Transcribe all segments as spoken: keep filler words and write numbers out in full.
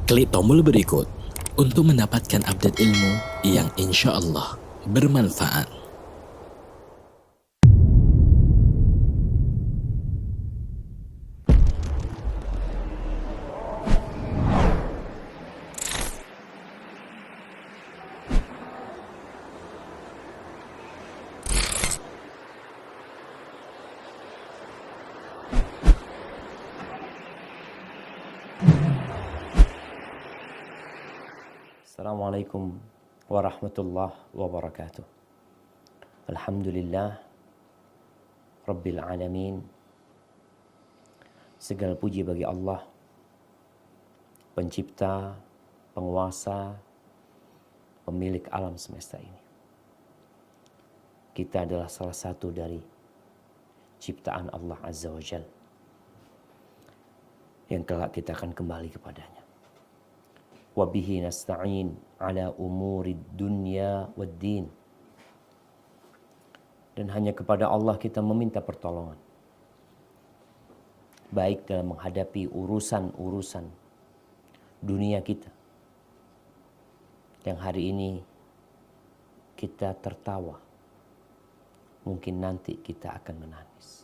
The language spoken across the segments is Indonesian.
Klik tombol berikut untuk mendapatkan update ilmu yang insya Allah bermanfaat. Assalamualaikum warahmatullahi wabarakatuh. Alhamdulillah Rabbil alamin. Segala puji bagi Allah, pencipta, penguasa, pemilik alam semesta ini. Kita adalah salah satu dari ciptaan Allah Azza wa Jalla yang kelak kita akan kembali kepadanya. Wabihi nasta'in ala umuri dunya wad din. Dan hanya kepada Allah kita meminta pertolongan, baik dalam menghadapi urusan-urusan dunia kita, yang hari ini kita tertawa, mungkin nanti kita akan menangis.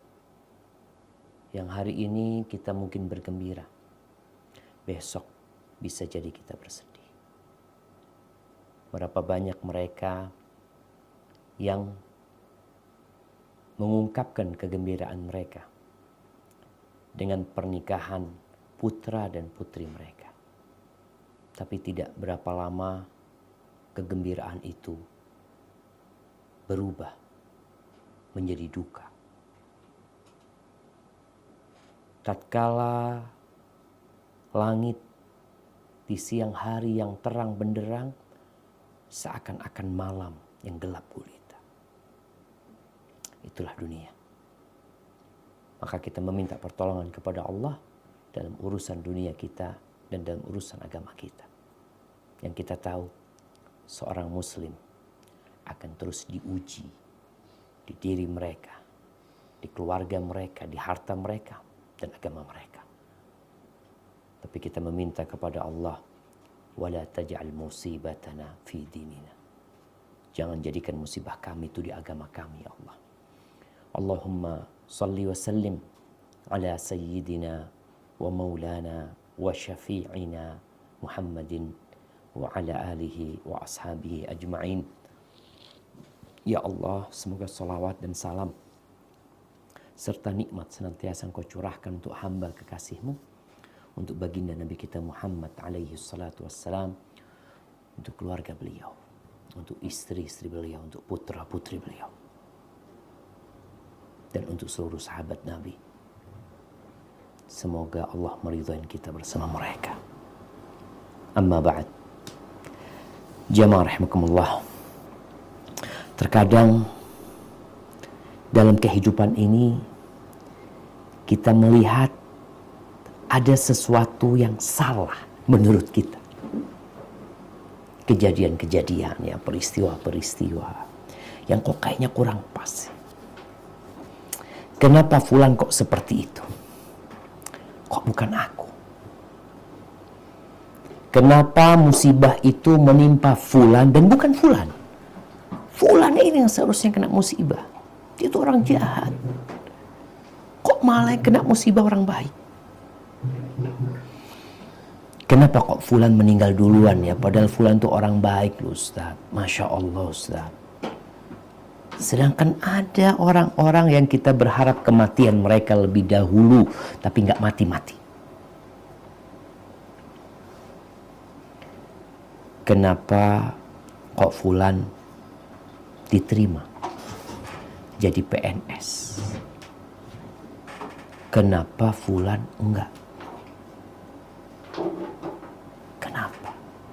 Yang hari ini kita mungkin bergembira, besok bisa jadi kita bersedih. Berapa banyak mereka yang mengungkapkan kegembiraan mereka dengan pernikahan putra dan putri mereka. Tapi tidak berapa lama kegembiraan itu berubah menjadi duka. Tatkala langit di siang hari yang terang benderang seakan-akan malam yang gelap gulita. Itulah dunia. Maka kita meminta pertolongan kepada Allah dalam urusan dunia kita dan dalam urusan agama kita. Yang kita tahu seorang muslim akan terus diuji di diri mereka, di keluarga mereka, di harta mereka dan agama mereka. Tapi kita meminta kepada Allah, wala taj'al musibatana fi dinina. Jangan jadikan musibah kami itu di agama kami, ya Allah. Allahumma salli wa sallim ala sayyidina wa maulana wa syafi'ina Muhammadin wa ala alihi wa ashabihi ajma'in. Ya Allah, semoga salawat dan salam serta nikmat senantiasa Engkau curahkan untuk hamba kekasih-Mu, untuk baginda Nabi kita Muhammad alaihi salatu wassalam, untuk keluarga beliau, untuk istri-istri beliau, untuk putra-putri beliau, dan untuk seluruh sahabat Nabi. Semoga Allah meridhai kita bersama mereka. Amma ba'd. Jamaah rahimakumullah. Terkadang dalam kehidupan ini kita melihat ada sesuatu yang salah menurut kita. Kejadian-kejadian, ya, peristiwa-peristiwa yang kok kayaknya kurang pas. Kenapa fulan kok seperti itu? Kok bukan aku? Kenapa musibah itu menimpa fulan dan bukan fulan? Fulan ini yang seharusnya kena musibah. Dia itu orang jahat. Kok malah kena musibah orang baik? Kenapa kok fulan meninggal duluan ya? Padahal fulan itu orang baik loh Ustaz. Masya Allah Ustaz. Sedangkan ada orang-orang yang kita berharap kematian mereka lebih dahulu, tapi nggak mati-mati. Kenapa kok fulan diterima jadi P N S? Kenapa fulan enggak? Kenapa?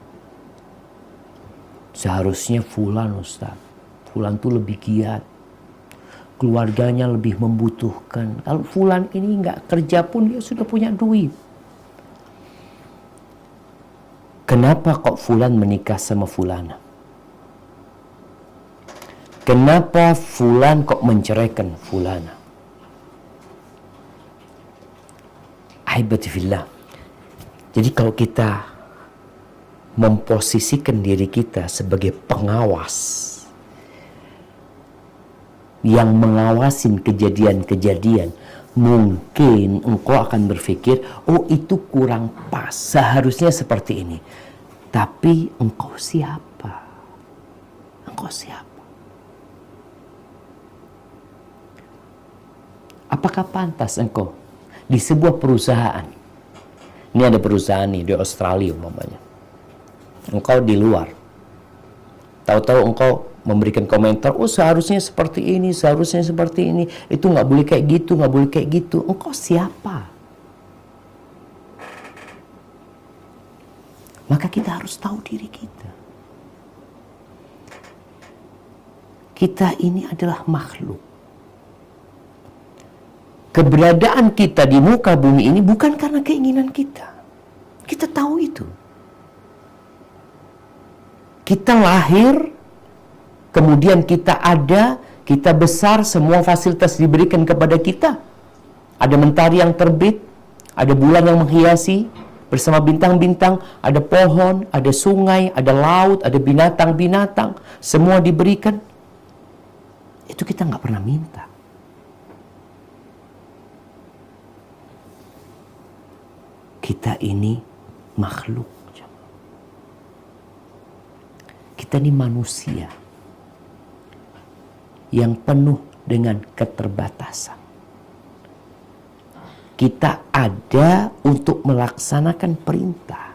Seharusnya fulan Ustaz, fulan tuh lebih giat, keluarganya lebih membutuhkan. Kalau fulan ini enggak kerja pun dia sudah punya duit. Kenapa kok fulan menikah sama fulana? Kenapa fulan kok menceraikan fulana? Ahibati fillah. Jadi kalau kita memposisikan diri kita sebagai pengawas yang mengawasin kejadian-kejadian, mungkin engkau akan berpikir, oh itu kurang pas, seharusnya seperti ini. Tapi engkau siapa? Engkau siapa? Apakah pantas engkau di sebuah perusahaan, ini ada perusahaan nih di Australia umpamanya, engkau di luar, tahu-tahu engkau memberikan komentar, oh seharusnya seperti ini, seharusnya seperti ini, itu nggak boleh kayak gitu, nggak boleh kayak gitu. Engkau siapa? Maka kita harus tahu diri kita. Kita ini adalah makhluk. Keberadaan kita di muka bumi ini bukan karena keinginan kita. Kita tahu itu. Kita lahir, kemudian kita ada, kita besar, semua fasilitas diberikan kepada kita. Ada mentari yang terbit, ada bulan yang menghiasi, bersama bintang-bintang, ada pohon, ada sungai, ada laut, ada binatang-binatang, semua diberikan. Itu kita nggak pernah minta. Kita ini makhluk. Kita ini manusia yang penuh dengan keterbatasan. Kita ada untuk melaksanakan perintah,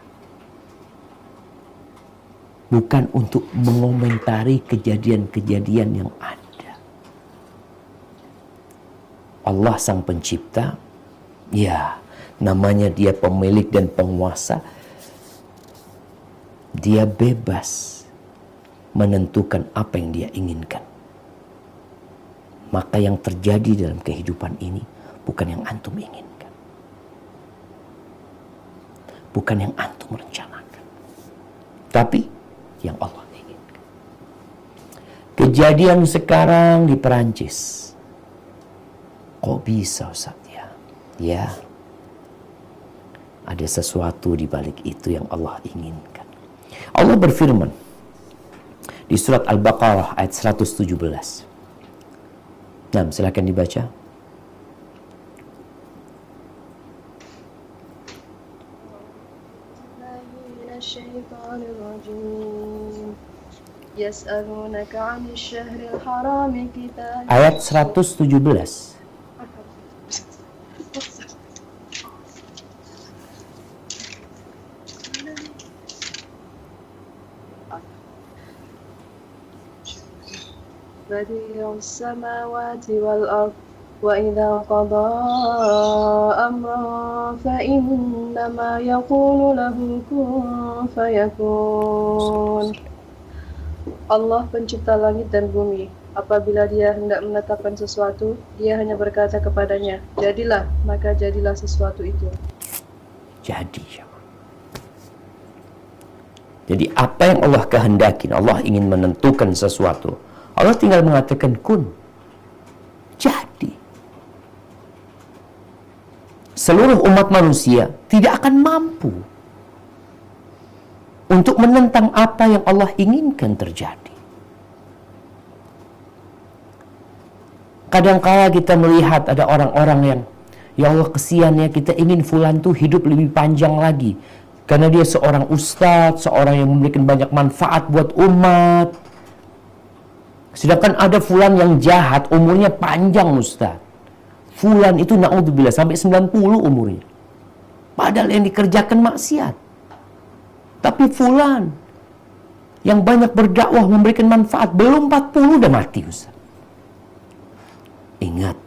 bukan untuk mengomentari kejadian-kejadian yang ada. Allah sang pencipta, ya, namanya dia pemilik dan penguasa. Dia bebas menentukan apa yang dia inginkan. Maka yang terjadi dalam kehidupan ini bukan yang antum inginkan, bukan yang antum rencanakan, tapi yang Allah inginkan. Kejadian sekarang di Perancis, kok bisa Ustaz ya? Ya, ada sesuatu di balik itu yang Allah inginkan. Allah berfirman di surat Al-Baqarah ayat seratus tujuh belas. Nah, silakan dibaca. Ayat seratus tujuh belas. بديع السماوات والأرض وإذا قضى أمرا فإنما يقول له كن فيكون. Allah pencipta langit dan bumi. Apabila dia hendak menetapkan sesuatu, dia hanya berkata kepadanya, jadilah, maka jadilah sesuatu itu. Jadi, jadi apa yang Allah kehendaki, Allah ingin menentukan sesuatu, Allah tinggal mengatakan kun. Jadi. Seluruh umat manusia tidak akan mampu untuk menentang apa yang Allah inginkan terjadi. Kadang-kala kita melihat ada orang-orang yang, ya Allah kesian ya, kita ingin fulan tuh hidup lebih panjang lagi. Karena dia seorang ustadz, seorang yang memberikan banyak manfaat buat umat. Sedangkan ada fulan yang jahat, umurnya panjang Ustaz. Fulan itu na'udzubillah sampai sembilan puluh umurnya. Padahal yang dikerjakan maksiat. Tapi fulan yang banyak berdakwah, memberikan manfaat, belum empat puluh udah mati Ustaz. Ingat.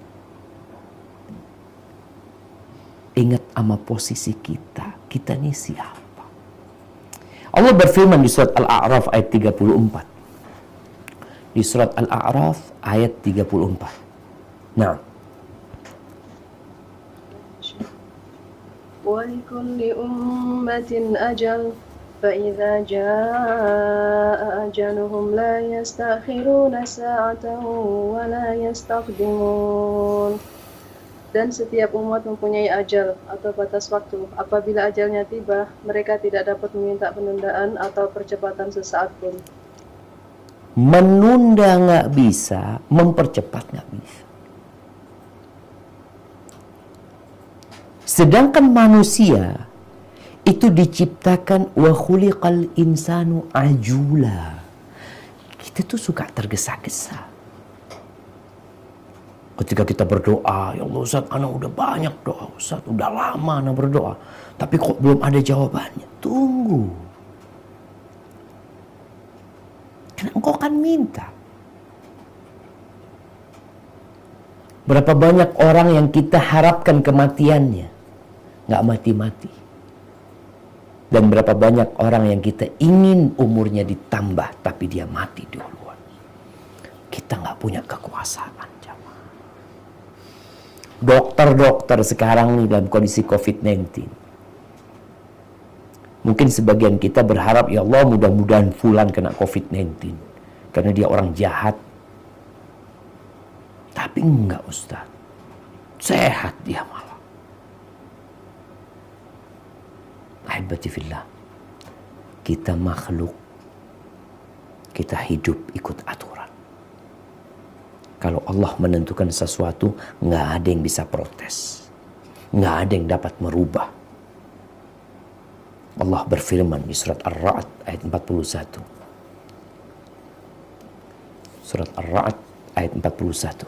Ingat sama posisi kita. Kita ini siapa? Allah berfirman di surat Al-A'raf ayat tiga puluh empat. Di surat Al-A'raf ayat tiga puluh empat. Nah. وَلِكُلِّ أُمَّةٍ أَجَلٌ فَإِذَا جَاءَ أَجَلُهُمْ لَا يَسْتَأْخِرُونَ سَاعَةً وَلَا يَسْتَقْدِمُونَ. Dan setiap umat mempunyai ajal atau batas waktu. Apabila ajalnya tiba, mereka tidak dapat meminta penundaan atau percepatan sesaat pun. Menunda nggak bisa, mempercepat nggak bisa. Sedangkan manusia itu diciptakan wa khuliqal insanu ajula. Kita tuh suka tergesa-gesa. Ketika kita berdoa, ya Allah Ustaz, ana udah banyak doa Ustaz, udah lama ana berdoa, tapi kok belum ada jawabannya. Tunggu. Karena engkau kan minta. Berapa banyak orang yang kita harapkan kematiannya, nggak mati-mati. Dan berapa banyak orang yang kita ingin umurnya ditambah, tapi dia mati duluan. Kita nggak punya kekuasaan. Dokter-dokter sekarang nih dalam kondisi covid sembilan belas. Mungkin sebagian kita berharap, ya Allah mudah-mudahan fulan kena covid sembilan belas. Karena dia orang jahat. Tapi enggak Ustaz. Sehat dia malah. Ahibati fillah. Kita makhluk. Kita hidup ikut aturan. Kalau Allah menentukan sesuatu, nggak ada yang bisa protes. Nggak ada yang dapat merubah. Allah berfirman di surat Ar-Ra'd ayat empat puluh satu. Surat Ar-Ra'd ayat empat puluh satu.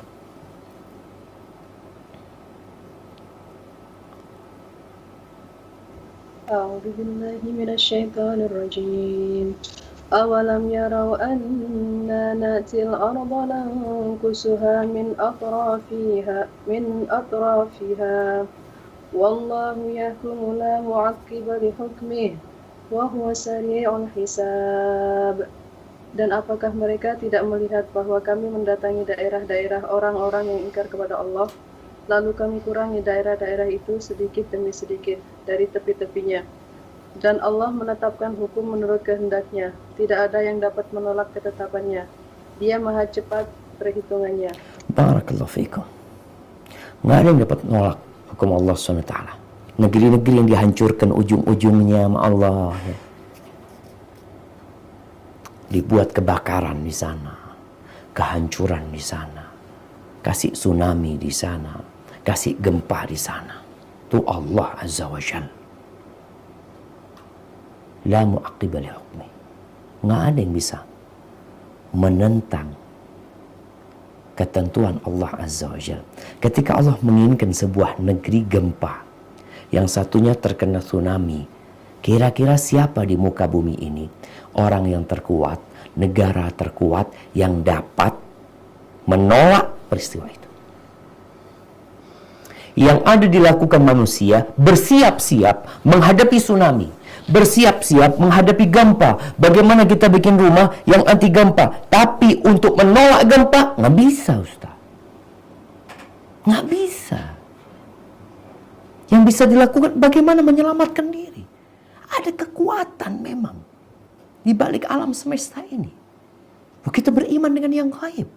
A'udzu billahi minasyaitonir rajim. أولم يروا أنا نأتي الأرض ننكسها من أطرافها من أطرافها والله يحكم لا معقب لحكمه وهو سريع الحساب. Dan apakah mereka tidak melihat bahwa kami mendatangi daerah-daerah orang-orang yang ingkar kepada Allah, lalu kami kurangi daerah-daerah itu sedikit demi sedikit dari tepi-tepinya. Dan Allah menetapkan hukum menurut kehendaknya. Tidak ada yang dapat menolak ketetapannya. Dia maha cepat perhitungannya. Barakallahu fiikum. Nggak ada yang dapat menolak hukum Allah subhanahu wa taala. Negeri-negeri yang dihancurkan ujung-ujungnya sama Allah. Ya. Dibuat kebakaran di sana. Kehancuran di sana. Kasih tsunami di sana. Kasih gempa di sana. Itu Allah Azza wa Jalla. La mu'aqqiba li hukmi. Nggak ada yang bisa menentang ketentuan Allah Azza wa Jalla. Ketika Allah menginginkan sebuah negeri gempa, yang satunya terkena tsunami, kira-kira siapa di muka bumi ini orang yang terkuat, negara terkuat yang dapat menolak peristiwa itu? Yang ada dilakukan manusia bersiap-siap menghadapi tsunami, bersiap-siap menghadapi gempa. Bagaimana kita bikin rumah yang anti gempa, tapi untuk menolak gempa nggak bisa, Ustaz. Nggak bisa. Yang bisa dilakukan bagaimana menyelamatkan diri. Ada kekuatan memang di balik alam semesta ini. Kita beriman dengan yang gaib.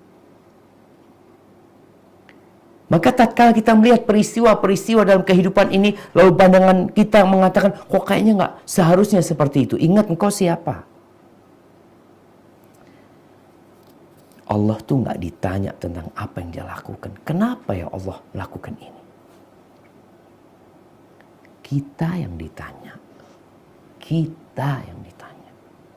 Maka tatkala kita melihat peristiwa-peristiwa dalam kehidupan ini, lalu pandangan kita mengatakan, kok kayaknya nggak seharusnya seperti itu. Ingat engkau siapa? Allah tuh nggak ditanya tentang apa yang dia lakukan. Kenapa ya Allah lakukan ini? Kita yang ditanya. Kita yang ditanya.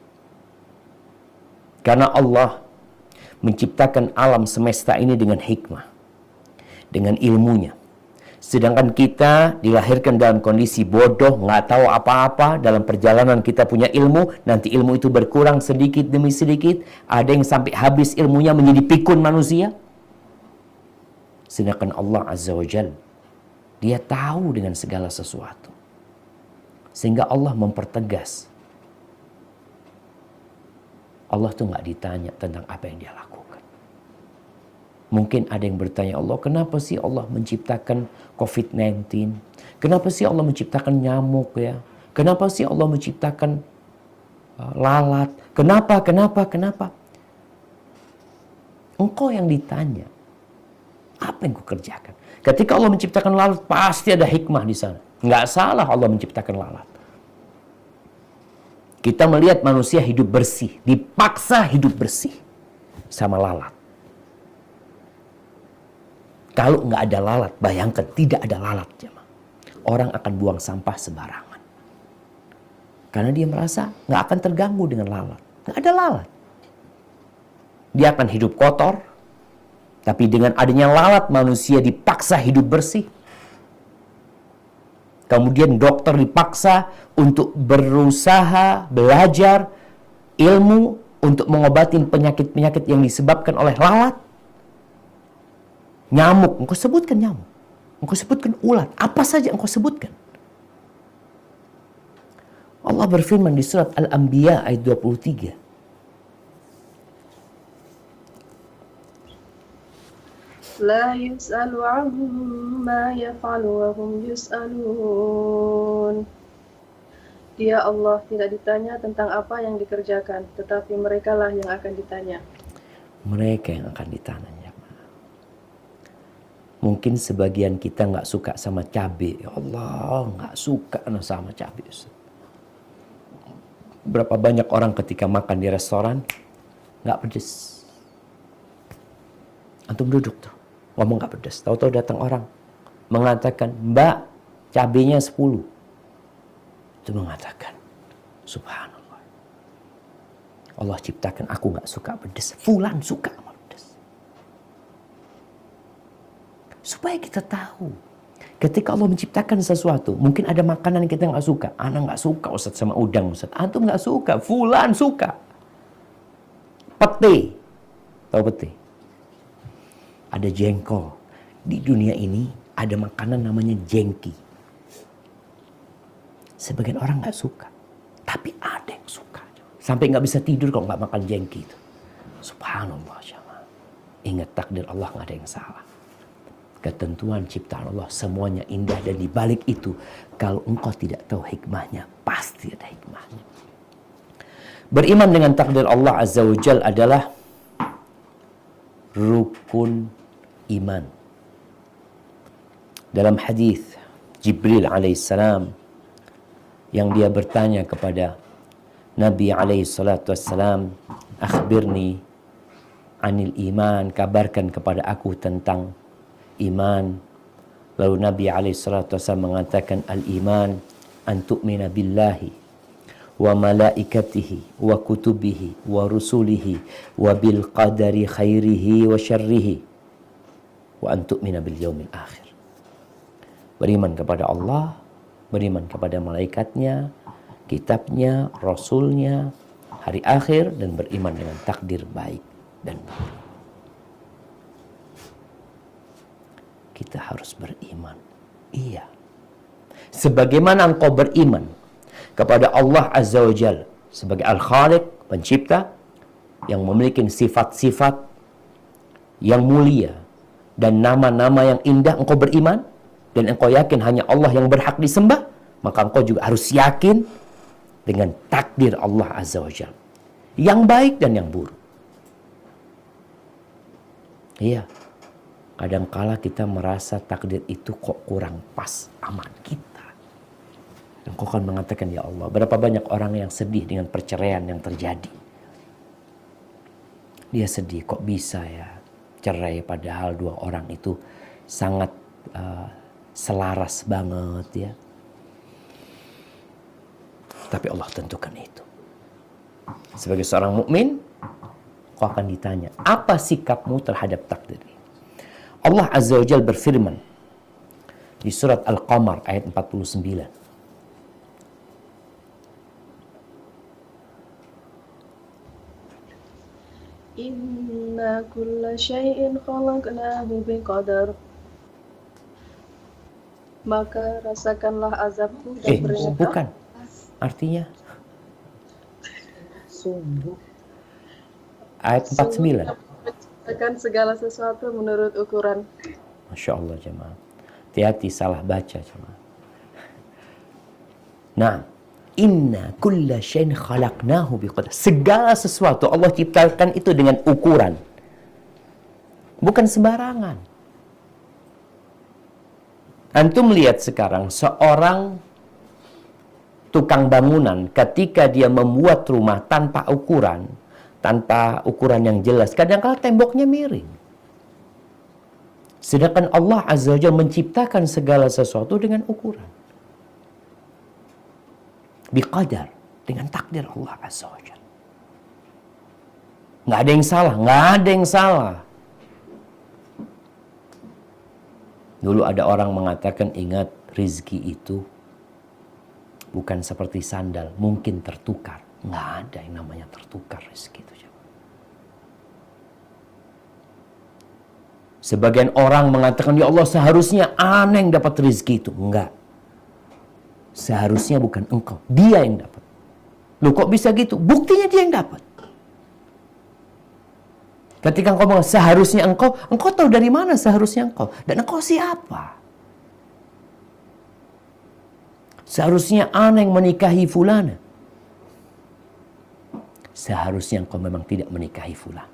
Karena Allah menciptakan alam semesta ini dengan hikmah. Dengan ilmunya. Sedangkan kita dilahirkan dalam kondisi bodoh, nggak tahu apa-apa. Dalam perjalanan kita punya ilmu, nanti ilmu itu berkurang sedikit demi sedikit. Ada yang sampai habis ilmunya menjadi pikun manusia. Sedangkan Allah Azza wa Jalla, dia tahu dengan segala sesuatu. Sehingga Allah mempertegas. Allah tuh nggak ditanya tentang apa yang dia lakukan. Mungkin ada yang bertanya, Allah, kenapa sih Allah menciptakan covid sembilan belas? Kenapa sih Allah menciptakan nyamuk ya? Kenapa sih Allah menciptakan uh, lalat? Kenapa, kenapa, kenapa? Engkau yang ditanya. Apa yang kau kerjakan? Ketika Allah menciptakan lalat, pasti ada hikmah di sana. Nggak salah Allah menciptakan lalat. Kita melihat manusia hidup bersih, dipaksa hidup bersih sama lalat. Kalau nggak ada lalat, bayangkan tidak ada lalat, jemaah. Orang akan buang sampah sembarangan. Karena dia merasa nggak akan terganggu dengan lalat. Nggak ada lalat. Dia akan hidup kotor. Tapi dengan adanya lalat, manusia dipaksa hidup bersih. Kemudian dokter dipaksa untuk berusaha, belajar ilmu untuk mengobati penyakit-penyakit yang disebabkan oleh lalat. Nyamuk, engkau sebutkan nyamuk. Engkau sebutkan ulat. Apa saja engkau sebutkan. Allah berfirman di surat Al-Anbiya ayat dua puluh tiga. لا يسأل عما يفعل وهم يسألون. Dia Allah tidak ditanya tentang apa yang dikerjakan, tetapi merekalah yang akan ditanya. Mereka yang akan ditanya. Mungkin sebagian kita nggak suka sama cabai. Ya Allah, nggak suka sama cabai. Berapa banyak orang ketika makan di restoran nggak pedes. Antum duduk tuh, ngomong nggak pedes. Tahu-tahu datang orang mengatakan, Mbak, cabainya sepuluh. Itu mengatakan, subhanallah. Allah ciptakan aku nggak suka pedes. Fulan suka sama pedes. Supaya kita tahu. Ketika Allah menciptakan sesuatu, mungkin ada makanan yang kita nggak suka. Anak nggak suka Ustaz sama udang Ustaz. Antum nggak suka, fulan suka. Pete. Tahu pete? Ada jengkol. Di dunia ini ada makanan namanya jengki. Sebagian orang nggak suka. Tapi ada yang suka. Sampai nggak bisa tidur kalau nggak makan jengki itu. Subhanallah. Ingat takdir Allah nggak ada yang salah. Ketentuan ciptaan Allah semuanya indah, dan di balik itu kalau engkau tidak tahu hikmahnya, pasti ada hikmahnya. Beriman dengan takdir Allah Azza wa Jal adalah rukun iman. Dalam hadis Jibril alaihissalam yang dia bertanya kepada Nabi alaihissalatu wassalam, akhbirni anil iman, kabarkan kepada aku tentang iman. Lalu Nabi alaihi salatu wasallam mengatakan, al-iman an tu'mina billahi wa malaikatihi wa kutubihi wa rusulihi wa bil qadari khairihi wa syarrihi wa an tu'mina bil yaumil akhir. Beriman kepada Allah, beriman kepada malaikatnya, kitabnya, rasulnya, hari akhir, dan beriman dengan takdir baik dan buruk. Kita harus beriman. Iya. Sebagaimana engkau beriman kepada Allah Azza wa Jalla sebagai Al-Khaliq, pencipta, yang memiliki sifat-sifat yang mulia dan nama-nama yang indah, engkau beriman dan engkau yakin hanya Allah yang berhak disembah, maka engkau juga harus yakin dengan takdir Allah Azza wa Jalla, yang baik dan yang buruk. Iya. Kadangkala kita merasa takdir itu kok kurang pas aman kita. Dan kau akan mengatakan, ya Allah, berapa banyak orang yang sedih dengan perceraian yang terjadi. Dia sedih, kok bisa ya cerai, padahal dua orang itu sangat uh, selaras banget ya. Tapi Allah tentukan itu. Sebagai seorang mukmin, kau akan ditanya, apa sikapmu terhadap takdir ini? Allah Azza wa Jalla berfirman di surat Al-Qamar ayat empat puluh sembilan. Inna kulla syai'in khalaqnahu biqadar. Maka rasakanlah azabku dan Eh, beringatlah. bukan. Artinya Sungguh. ayat empat puluh sembilan. Akan segala sesuatu menurut ukuran. Masya Allah jemaah. Hati-hati salah baca jemaah. Nah, inna kulla syai'in khalaqnahu biqadar. Segala sesuatu Allah ciptakan itu dengan ukuran. Bukan sembarangan. Antum lihat sekarang seorang tukang bangunan ketika dia membuat rumah tanpa ukuran, tanpa ukuran yang jelas, kadang-kala temboknya miring. Sedangkan Allah Azza wa Jalla menciptakan segala sesuatu dengan ukuran. Biqadar, dengan takdir Allah Azza wa Jalla. Nggak ada yang salah, nggak ada yang salah. Dulu ada orang mengatakan, ingat, rizki itu bukan seperti sandal, mungkin tertukar. Nggak ada yang namanya tertukar rizki itu. Sebagian orang mengatakan, ya Allah seharusnya ana yang dapat rizki itu. Enggak. Seharusnya bukan engkau, dia yang dapat. Loh kok bisa gitu? Buktinya dia yang dapat. Ketika engkau bilang seharusnya engkau, engkau tahu dari mana seharusnya engkau? Dan engkau siapa? Seharusnya ana yang menikahi fulana. Seharusnya engkau memang tidak menikahi fulan.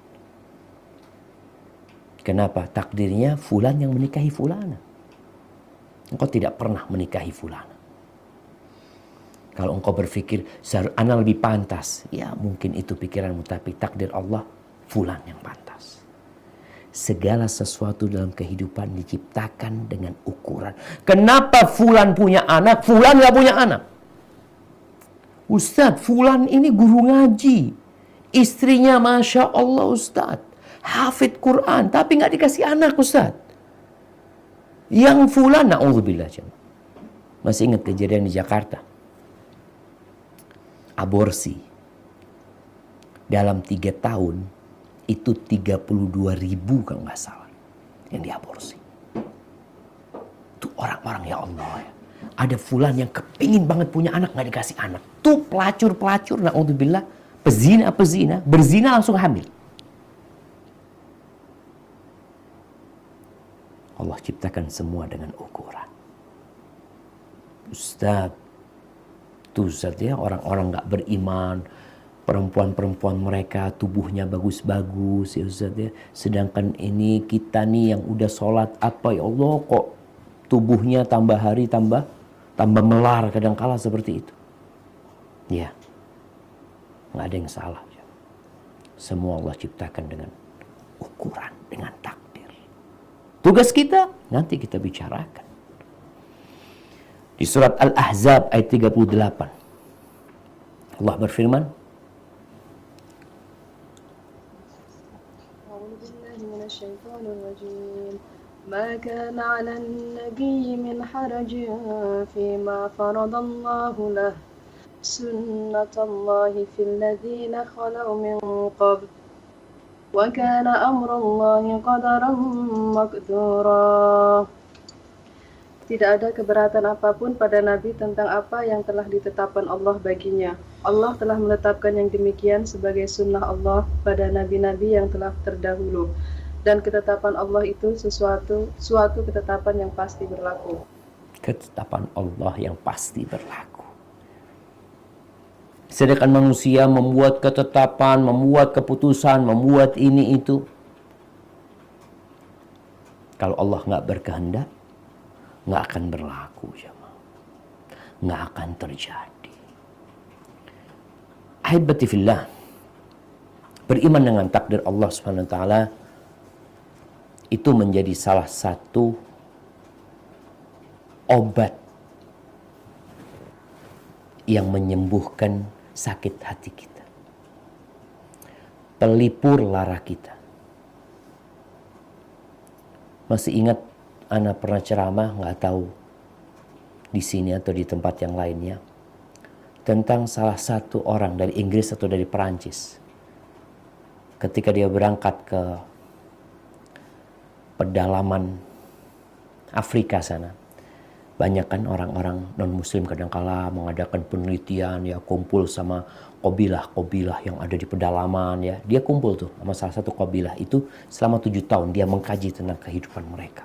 Kenapa? Takdirnya fulan yang menikahi fulana. Engkau tidak pernah menikahi fulana. Kalau engkau berpikir, ana lebih pantas. Ya mungkin itu pikiranmu, tapi takdir Allah, fulan yang pantas. Segala sesuatu dalam kehidupan diciptakan dengan ukuran. Kenapa fulan punya anak, fulan gak punya anak? Ustadz, fulan ini guru ngaji. Istrinya Masya Allah Ustadz. Hafid Quran, tapi gak dikasih anak Ustadz. Yang fulan, na'udzubillah. Masih ingat kejadian di Jakarta? Aborsi. Dalam tiga tahun, itu tiga puluh dua ribu kalau nggak salah yang diaborsi. Itu orang-orang ya Allah ya. Ada fulan yang kepingin banget punya anak, nggak dikasih anak. Tuh pelacur-pelacur, na'udzubillah, pezina-pezina, berzina langsung hamil. Allah ciptakan semua dengan ukuran. Ustaz, tuh Ustaz ya, orang-orang nggak beriman, perempuan-perempuan mereka tubuhnya bagus-bagus ya Ustaz ya. Sedangkan ini kita nih yang udah sholat apa ya Allah kok tubuhnya tambah hari tambah tambah melar kadang-kala seperti itu. Ya, nggak ada yang salah. Semua Allah ciptakan dengan ukuran, dengan takdir. Tugas kita nanti kita bicarakan. Di surat Al-Ahzab ayat tiga puluh delapan. Allah berfirman, الشيطان الرجيم ما كان على النبي من حرج فيما فرض الله له سنة الله في الذين خلوا من قبل وكان أمر الله قدرا مقدورا. Tidak ada keberatan apapun pada Nabi tentang apa yang telah ditetapkan Allah baginya. Allah telah menetapkan yang demikian sebagai sunnah Allah pada nabi-nabi yang telah terdahulu. Dan ketetapan Allah itu sesuatu suatu ketetapan yang pasti berlaku. Ketetapan Allah yang pasti berlaku. Sedangkan manusia membuat ketetapan, membuat keputusan, membuat ini itu. Kalau Allah nggak berkehendak, nggak akan berlaku, jemaah. Nggak akan terjadi. Ahibati fillah, beriman dengan takdir Allah Subhanahu wa taala itu menjadi salah satu obat yang menyembuhkan sakit hati kita, pelipur lara kita. Masih ingat ana pernah ceramah, nggak tahu di sini atau di tempat yang lainnya, tentang salah satu orang dari Inggris atau dari Perancis. Ketika dia berangkat ke pedalaman Afrika sana, banyak kan orang-orang non-muslim kadangkala mengadakan penelitian ya, kumpul sama kabilah-kabilah yang ada di pedalaman ya. Dia kumpul tuh sama salah satu kabilah itu selama tujuh tahun dia mengkaji tentang kehidupan mereka.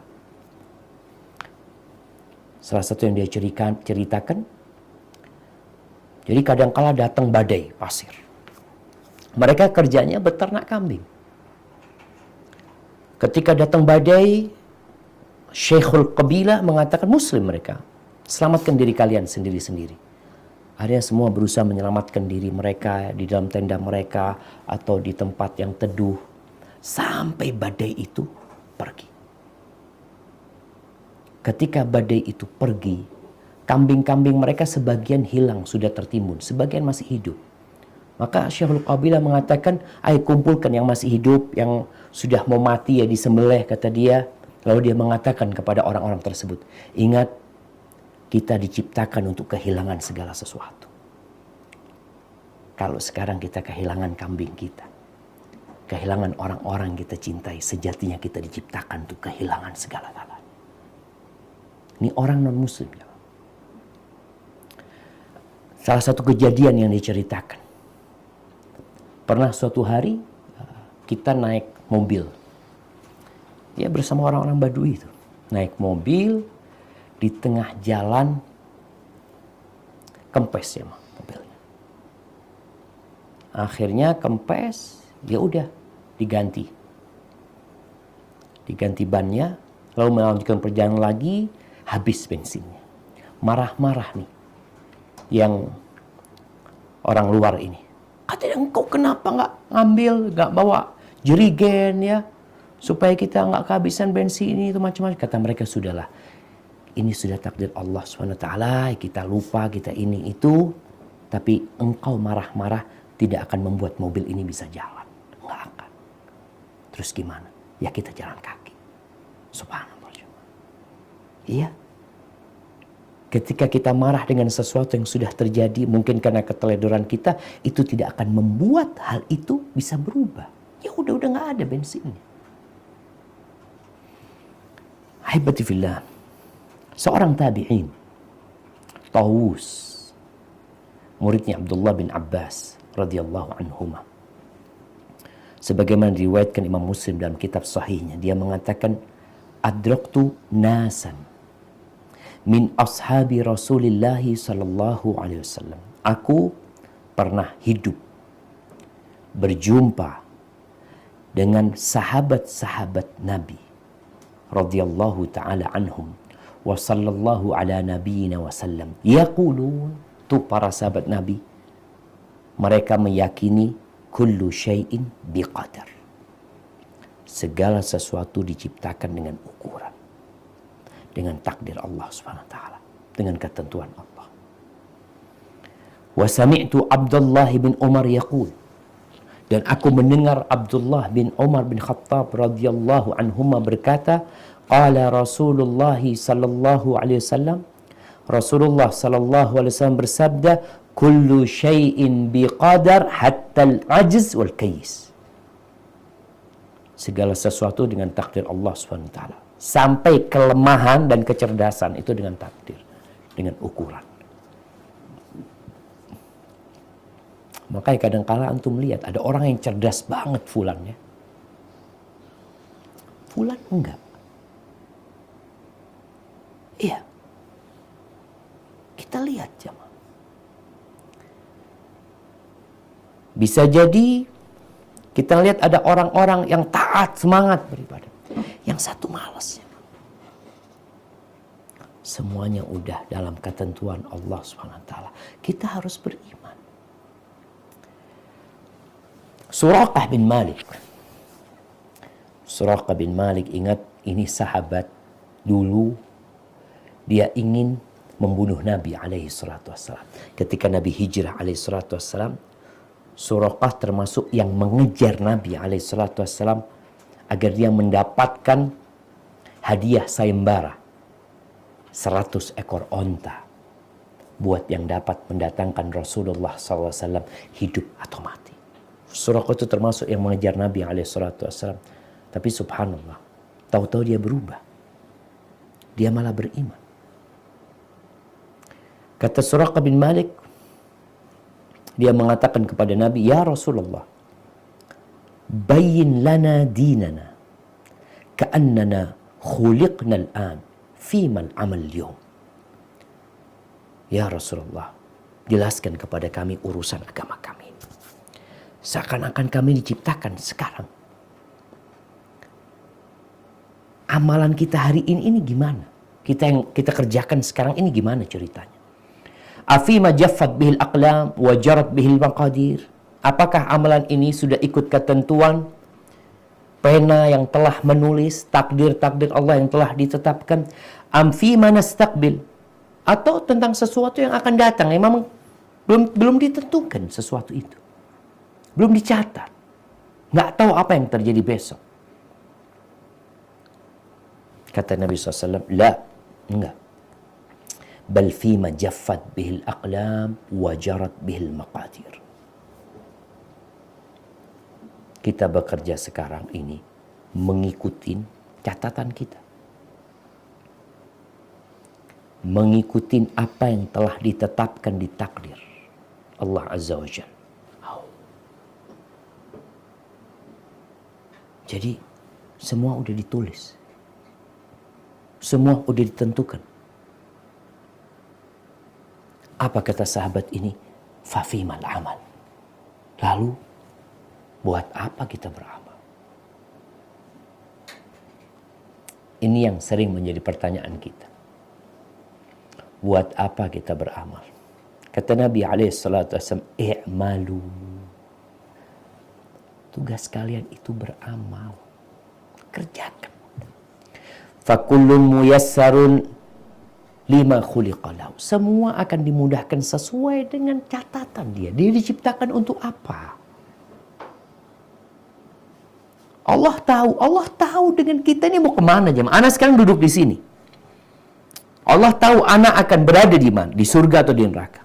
Salah satu yang dia ceritakan, ceritakan jadi kadangkala datang badai pasir. Mereka kerjanya beternak kambing. Ketika datang badai, Syekhul Qabilah mengatakan, Muslim mereka, selamatkan diri kalian sendiri-sendiri. Akhirnya semua berusaha menyelamatkan diri mereka di dalam tenda mereka atau di tempat yang teduh. Sampai badai itu pergi. Ketika badai itu pergi, kambing-kambing mereka sebagian hilang, sudah tertimbun. Sebagian masih hidup. Maka Syekhul Qabilah mengatakan, ayo kumpulkan yang masih hidup, yang sudah mau mati ya disembelih, kata dia. Lalu dia mengatakan kepada orang-orang tersebut, ingat, kita diciptakan untuk kehilangan segala sesuatu. Kalau sekarang kita kehilangan kambing kita, kehilangan orang-orang kita cintai, sejatinya kita diciptakan untuk kehilangan segala-galanya. Ini orang non-muslim. Salah satu kejadian yang diceritakan. Pernah suatu hari kita naik mobil. Dia bersama orang-orang Badui itu. Naik mobil, di tengah jalan kempes ya mobilnya. Akhirnya kempes, ya udah diganti. Diganti bannya, lalu melanjutkan perjalanan lagi, habis bensinnya. Marah-marah nih yang orang luar ini. Katanya, engkau kenapa nggak ngambil, nggak bawa jerigen ya, supaya kita nggak kehabisan bensin ini, itu macam-macam. Kata mereka, sudahlah, ini sudah takdir Allah subhanahu wa taala, kita lupa, kita ini itu, tapi engkau marah-marah tidak akan membuat mobil ini bisa jalan, nggak akan. Terus gimana? Ya kita jalan kaki. Subhanallah. Iya. Ketika kita marah dengan sesuatu yang sudah terjadi, mungkin karena keteledoran kita, itu tidak akan membuat hal itu bisa berubah. Ya udah udah nggak ada bensinnya. Ahibati fillah, seorang tabi'in, Tawus, muridnya Abdullah bin Abbas radhiyallahu anhuma, sebagaimana diriwayatkan Imam Muslim dalam kitab sahihnya, dia mengatakan, adraktu nasan min ashabi Rasulillah sallallahu alaihi wasallam. Aku pernah hidup berjumpa dengan sahabat-sahabat Nabi radhiyallahu taala anhum wa sallallahu ala nabiyyina wasallam. Yaqulun, tu para sahabat Nabi, mereka meyakini kullu syai'in biqadar. Segala sesuatu diciptakan dengan ukuran, dengan takdir Allah subhanahu wa taala, dengan ketentuan Allah. Wa sami'tu Abdullah bin Umar yaqul, dan aku mendengar Abdullah bin Umar bin Khattab radhiyallahu anhuma berkata, qala Rasulullah sallallahu alaihi wasallam, Rasulullah sallallahu alaihi wasallam bersabda, kullu syai'in biqadar hatta al-ajz wal kayis. Segala sesuatu dengan takdir Allah subhanahu wa taala. Sampai kelemahan dan kecerdasan itu dengan takdir, dengan ukuran. Makanya kadang-kala antum lihat ada orang yang cerdas banget fulan ya. Fulan enggak. Iya. Kita lihat jemaah. Bisa jadi kita lihat ada orang-orang yang taat, semangat beribadah. Yang satu malas. Semuanya udah dalam ketentuan Allah subhanahu wa taala. Kita harus beriman. Suraqah bin Malik. Suraqah bin Malik, ingat ini sahabat dulu. Dia ingin membunuh Nabi alaihi salatu wassalam. Ketika Nabi hijrah alaihi salatu wassalam, Suraqah termasuk yang mengejar Nabi alaihi salatu wassalam agar dia mendapatkan hadiah sayembara seratus ekor onta buat yang dapat mendatangkan Rasulullah sallallahu alaihi wasallam hidup atau mati. Suraqah itu termasuk yang mengejar Nabi alaihi salatu wassalam. Tapi subhanallah, tahu-tahu dia berubah. Dia malah beriman. Kata Suraqah bin Malik, dia mengatakan kepada Nabi, ya Rasulullah, bayyin lana dinana ka'annana khuliqna al-an fima al-amal al-yawm. Ya Rasulullah, jelaskan kepada kami urusan agama kami. Seakan-akan kami diciptakan sekarang. amalan kita hari ini ini gimana? Kita yang kita kerjakan sekarang ini gimana ceritanya? Afima jaffat bihil aqlam wa jarat bihil maqadir. Apakah amalan ini sudah ikut ketentuan pena yang telah menulis takdir-takdir Allah yang telah ditetapkan? Am fima nastaqbil, atau tentang sesuatu yang akan datang yang memang belum belum ditentukan sesuatu itu. Belum dicatat. Nggak tahu apa yang terjadi besok. Kata Nabi shallallahu alaihi wasallam, la, enggak. Bal fima jaffat bihil aqlam wa jarat bihil maqadir. Kita bekerja sekarang ini mengikuti catatan kita. Mengikuti apa yang telah ditetapkan di takdir Allah Azza wa Jalla. Jadi semua udah ditulis. Semua udah ditentukan. Apa kata sahabat ini? Fafimal amal. Lalu buat apa kita beramal? Ini yang sering menjadi pertanyaan kita. Buat apa kita beramal? Kata Nabi alaihi salatu wasallam, i'malu. Tugas kalian itu beramal. Kerjakan. Fakullun muyassarun lima khuliqalahu. Semua akan dimudahkan sesuai dengan catatan dia. Dia diciptakan untuk apa? Allah tahu. Allah tahu dengan kita ini mau kemana jemaah. Anak sekarang duduk di sini. Allah tahu anak akan berada di mana. Di surga atau di neraka.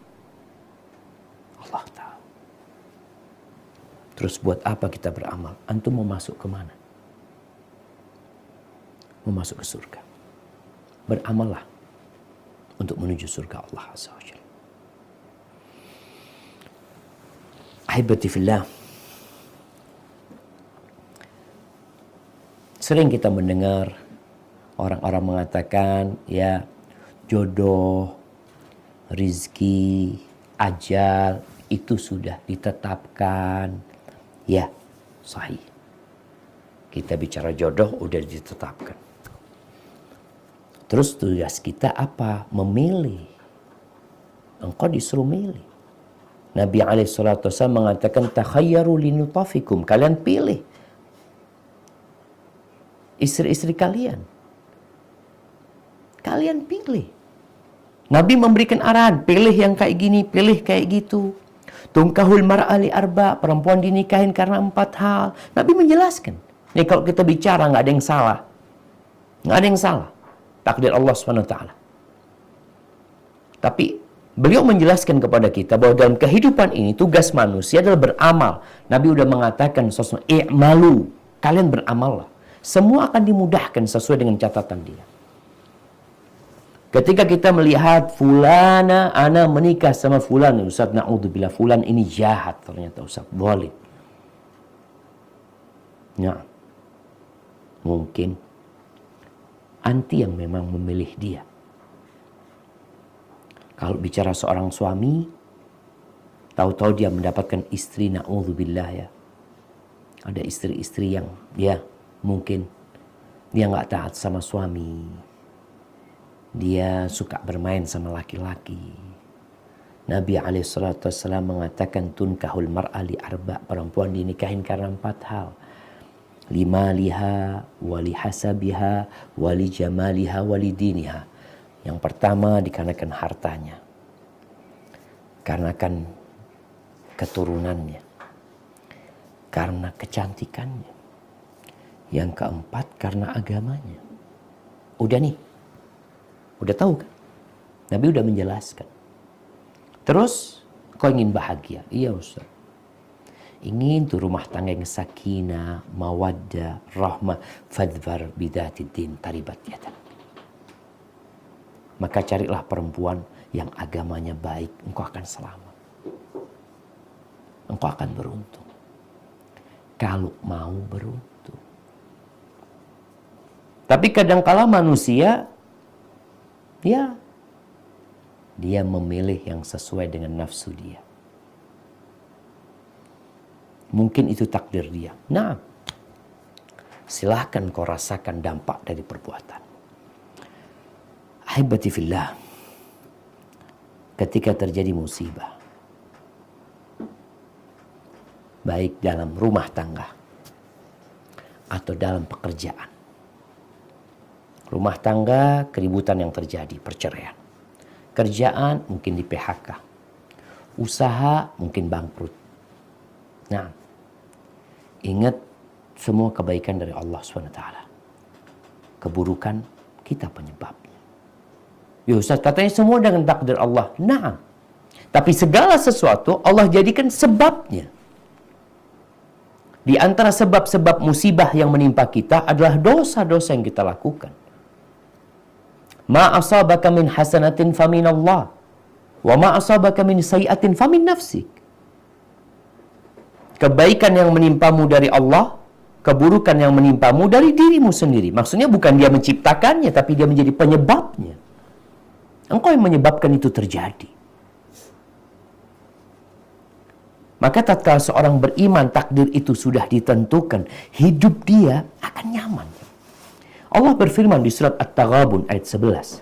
Allah tahu. Terus buat apa kita beramal? Antum mau masuk kemana? Mau masuk ke surga. Beramallah untuk menuju surga Allah Azza wa Jalla. Ahibati fillah. Sering kita mendengar orang-orang mengatakan, ya, jodoh, rizki, ajal itu sudah ditetapkan. Ya, sahih. Kita bicara jodoh udah ditetapkan. Terus tugas kita apa? Memilih. Engkau disuruh milih. Nabi alaihi salatu wasallam mengatakan, takhayyaru linutafikum. Kalian pilih istri-istri kalian. Kalian pilih. Nabi memberikan arahan, pilih yang kayak gini, pilih kayak gitu. Tungkahul mar'ali arba, perempuan dinikahin karena empat hal. Nabi menjelaskan. Ini kalau kita bicara nggak ada yang salah. Nggak ada yang salah. Takdir Allah subhanahu wa taala. Tapi beliau menjelaskan kepada kita bahwa dalam kehidupan ini tugas manusia adalah beramal. Nabi udah mengatakan sosok i'malu, kalian beramallah. Semua akan dimudahkan sesuai dengan catatan dia. Ketika kita melihat fulana, ana menikah sama fulan, Ustaz, na'udzubillah, fulan ini jahat ternyata Ustaz, zalim. Nah, mungkin anti yang memang memilih dia. Kalau bicara seorang suami, tahu-tahu dia mendapatkan istri, na'udzubillah ya. Ada istri-istri yang ya mungkin dia nggak taat sama suami. Dia suka bermain sama laki-laki. Nabi alaihi salatu wassalam mengatakan tunkahul mar'a li arba, perempuan dinikahin karena empat hal. Lima liha, wali hasabiha, wali jamaliha, wali diniha. Yang pertama dikarenakan hartanya, karenakan keturunannya, karena kecantikannya. Yang keempat karena agamanya. Udah nih, udah tahu kan? Nabi udah menjelaskan. Terus kau ingin bahagia? Iya Ustaz. Ingin tuh rumah tangga yang sakinah, mawaddah, rahmah, fadhfar bidatid din taribat yadan. Maka carilah perempuan yang agamanya baik, engkau akan selamat. Engkau akan beruntung. Kalau mau beruntung. Tapi kadangkala manusia, ya, dia memilih yang sesuai dengan nafsu dia. Mungkin itu takdir dia. Nah, silahkan kau rasakan dampak dari perbuatan. Ahibati fillah, ketika terjadi musibah, baik dalam rumah tangga atau dalam pekerjaan. Rumah tangga, keributan yang terjadi, perceraian. Kerjaan mungkin di P H K. Usaha mungkin bangkrut. Nah, ingat semua kebaikan dari Allah subhanahu wa taala. Keburukan kita penyebabnya. Ya Ustaz, katanya semua dengan takdir Allah. Nah, tapi segala sesuatu Allah jadikan sebabnya. Di antara sebab-sebab musibah yang menimpa kita adalah dosa-dosa yang kita lakukan. Ma asabaka min hasanatin famin Allah, wa ma asabaka min sayiatin famin nafsik. Kebaikan yang menimpamu dari Allah, keburukan yang menimpamu dari dirimu sendiri. Maksudnya bukan dia menciptakannya, tapi dia menjadi penyebabnya. Engkau yang menyebabkan itu terjadi. Maka tatkala seorang beriman, takdir itu sudah ditentukan, hidup dia akan nyaman. Allah berfirman di surat At-Taghabun ayat sebelas.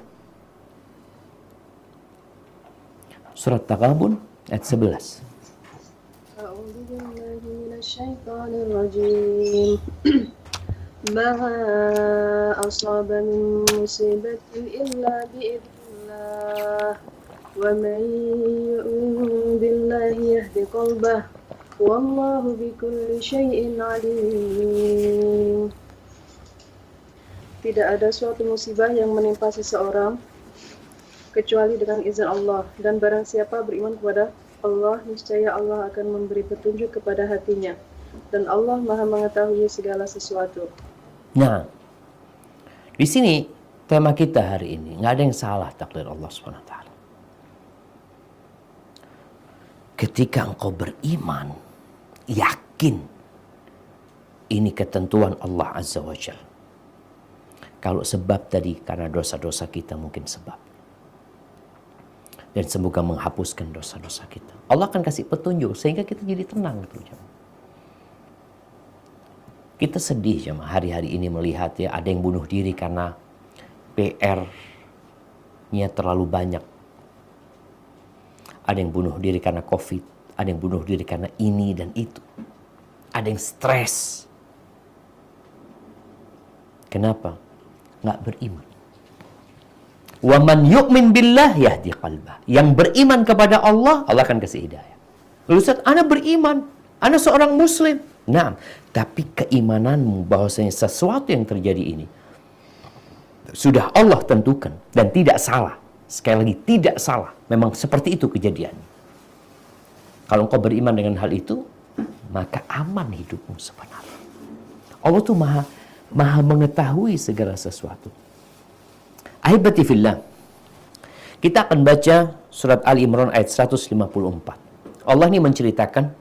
Surat Taghabun ayat sebelas. A'udzu billahi minasyaitonir rajim. Ma asaba min musibatin illa bi'idznillah. Wa man yu'min billahi yahdi qalbah. Wallahu bikulli syai'in alim. Tidak ada suatu musibah yang menimpa seseorang kecuali dengan izin Allah, dan barang siapa beriman kepada Allah, niscaya Allah akan memberi petunjuk kepada hatinya, dan Allah Maha mengetahui segala sesuatu. Nah, di sini tema kita hari ini, nggak ada yang salah takdir Allah subhanahu wa taala. Ketika engkau beriman, yakin ini ketentuan Allah Azza wa Jalla. Kalau sebab tadi karena dosa-dosa kita mungkin sebab. Dan semoga menghapuskan dosa-dosa kita. Allah akan kasih petunjuk sehingga kita jadi tenang. Kita sedih jemaah hari-hari ini melihat ya ada yang bunuh diri karena P R-nya terlalu banyak. Ada yang bunuh diri karena COVID. Ada yang bunuh diri karena ini dan itu. Ada yang stres. Kenapa? Nggak beriman. Wa man yu'min billah yahdi qalbah. Yang beriman kepada Allah, Allah akan kasih hidayah. Lalu Ustaz, ana beriman, ana seorang muslim. Nah, tapi keimananmu bahwasanya sesuatu yang terjadi ini sudah Allah tentukan dan tidak salah. Sekali lagi tidak salah. Memang seperti itu kejadiannya. Kalau engkau beriman dengan hal itu, maka aman hidupmu sebenarnya. Allah tuh maha Maha mengetahui segala sesuatu. Ahibati fillah. Kita akan baca surat Ali Imran ayat seratus lima puluh empat. Allah ini menceritakan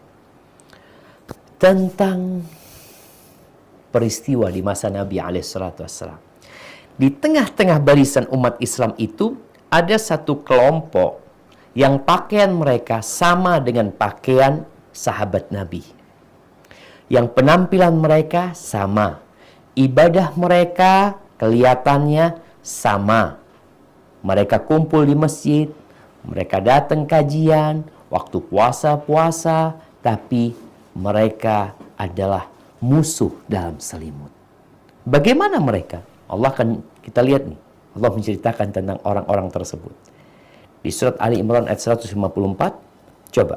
tentang peristiwa di masa Nabi alaihi salatu wassalam. Di tengah-tengah barisan umat Islam itu ada satu kelompok yang pakaian mereka sama dengan pakaian sahabat Nabi. Yang penampilan mereka sama. Ibadah mereka kelihatannya sama. Mereka kumpul di masjid, mereka datang kajian, waktu puasa-puasa, tapi mereka adalah musuh dalam selimut. Bagaimana mereka? Allah akan kita lihat nih. Allah menceritakan tentang orang-orang tersebut. Di surat Ali Imran ayat seratus lima puluh empat, coba.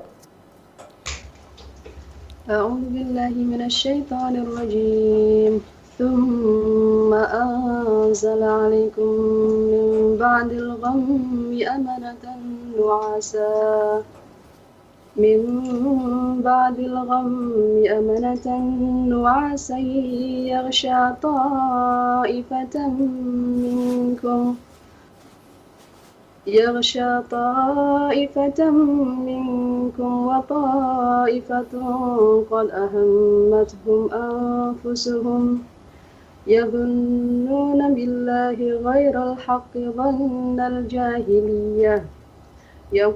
A'udzu billahi minasyaitonir rajim. ثم أنزل عليكم من بعد الغم أمنة نعاسا من بعد الغم أمنة نعاسا يغشى طائفة منكم يغشى طائفة منكم وطائفة قد أهمتهم أنفسهم يظنون بالله غير الحق ظن الجاهلية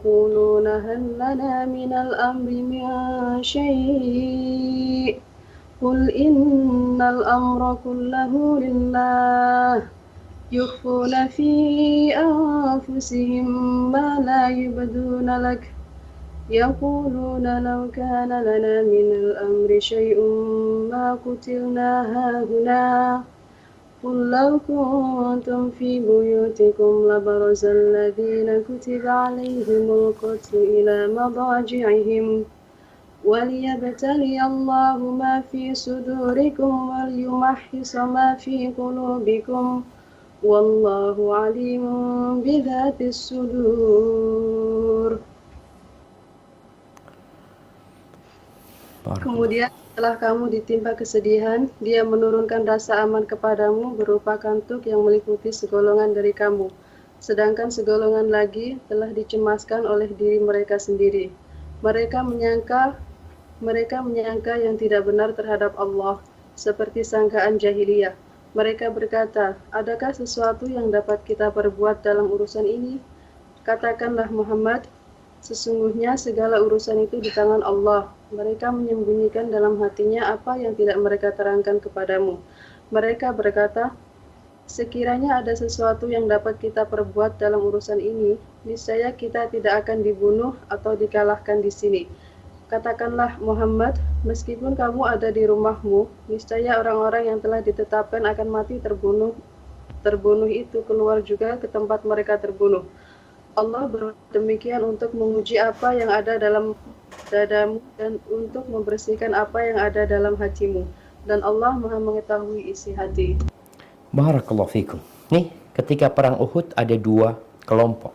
يقولون هل لنا من الأمر من شيء قل إن الأمر كله لله يخفون في أنفسهم ما لا يبدون لك يقولون لو كان لنا من الأمر شيء ما قتلنا هاهنا قل لو كنتم في بيوتكم لبرز الذين كتب عليهم القتل إلى مضاجعهم وليبتلي الله ما في صدوركم وليمحص ما في قلوبكم والله عليم بذات الصدور. Kemudian setelah kamu ditimpa kesedihan, Dia menurunkan rasa aman kepadamu berupa kantuk yang meliputi segolongan dari kamu, sedangkan segolongan lagi telah dicemaskan oleh diri mereka sendiri. Mereka menyangka mereka menyangka yang tidak benar terhadap Allah, seperti sangkaan jahiliyah. Mereka berkata, adakah sesuatu yang dapat kita perbuat dalam urusan ini? Katakanlah Muhammad, sesungguhnya segala urusan itu di tangan Allah. Mereka menyembunyikan dalam hatinya apa yang tidak mereka terangkan kepadamu. Mereka berkata, sekiranya ada sesuatu yang dapat kita perbuat dalam urusan ini, niscaya kita tidak akan dibunuh atau dikalahkan di sini. Katakanlah Muhammad, meskipun kamu ada di rumahmu, niscaya orang-orang yang telah ditetapkan akan mati terbunuh terbunuh itu keluar juga ke tempat mereka terbunuh. Allah berdemikian untuk menguji apa yang ada dalam dadamu dan untuk membersihkan apa yang ada dalam hatimu. Dan Allah Maha mengetahui isi hati. Barakallahu fikum. Nih, ketika perang Uhud ada dua kelompok.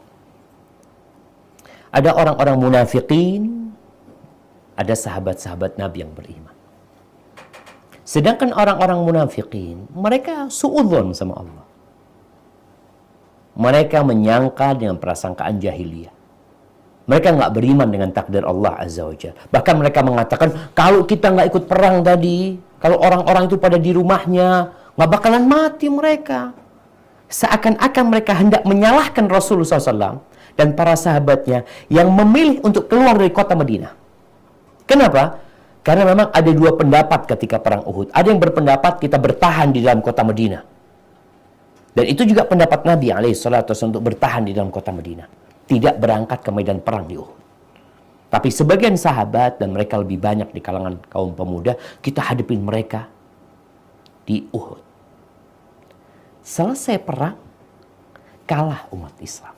Ada orang-orang munafikin, ada sahabat-sahabat Nabi yang beriman. Sedangkan orang-orang munafikin, mereka suudzon sama Allah. Mereka menyangka dengan prasangkaan jahiliyah. Mereka nggak beriman dengan takdir Allah Azza wa Jalla. Bahkan mereka mengatakan, kalau kita nggak ikut perang tadi, kalau orang-orang itu pada di rumahnya, nggak bakalan mati mereka. Seakan-akan mereka hendak menyalahkan Rasulullah shallallahu alaihi wasallam dan para sahabatnya yang memilih untuk keluar dari kota Madinah. Kenapa? Karena memang ada dua pendapat ketika perang Uhud. Ada yang berpendapat kita bertahan di dalam kota Madinah. Dan itu juga pendapat Nabi alaihi salatu wasallam untuk bertahan di dalam kota Madinah. Tidak berangkat ke medan perang di Uhud. Tapi sebagian sahabat dan mereka lebih banyak di kalangan kaum pemuda, kita hadapin mereka di Uhud. Selesai perang, kalah umat Islam.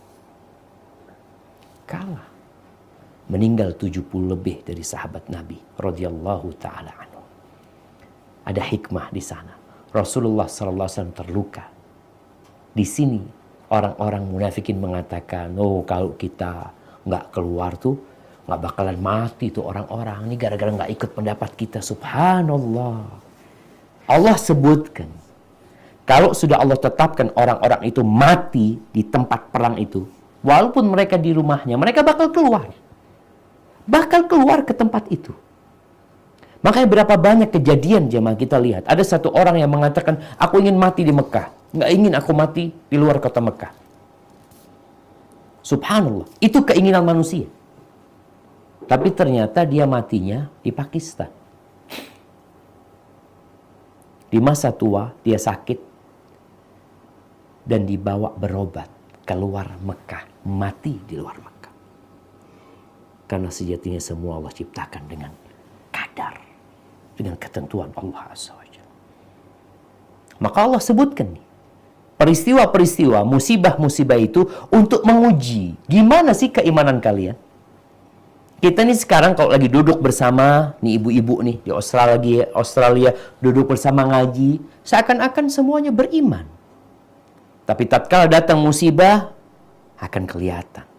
Kalah. Meninggal tujuh puluh lebih dari sahabat Nabi radhiyallahu taala anhu. Ada hikmah di sana. Rasulullah sallallahu alaihi wasallam terluka. Di sini orang-orang munafikin mengatakan, oh kalau kita nggak keluar tuh nggak bakalan mati tuh orang-orang. Ini gara-gara nggak ikut pendapat kita. Subhanallah. Allah sebutkan, kalau sudah Allah tetapkan orang-orang itu mati di tempat perang itu, walaupun mereka di rumahnya, mereka bakal keluar. Bakal keluar ke tempat itu. Makanya berapa banyak kejadian jemaah kita lihat. Ada satu orang yang mengatakan, aku ingin mati di Mekah. Nggak ingin aku mati di luar kota Mekah. Subhanallah. Itu keinginan manusia. Tapi ternyata dia matinya di Pakistan. Di masa tua dia sakit. Dan dibawa berobat keluar Mekah. Mati di luar Mekah. Karena sejatinya semua Allah ciptakan dengan kadar. Dengan ketentuan Allah Azza wa Jalla. Maka Allah sebutkan nih. Peristiwa-peristiwa, musibah-musibah itu untuk menguji. Gimana sih keimanan kalian? Kita nih sekarang kalau lagi duduk bersama, nih ibu-ibu nih di Australia, Australia duduk bersama ngaji. Seakan-akan semuanya beriman. Tapi tatkala datang musibah, akan kelihatan.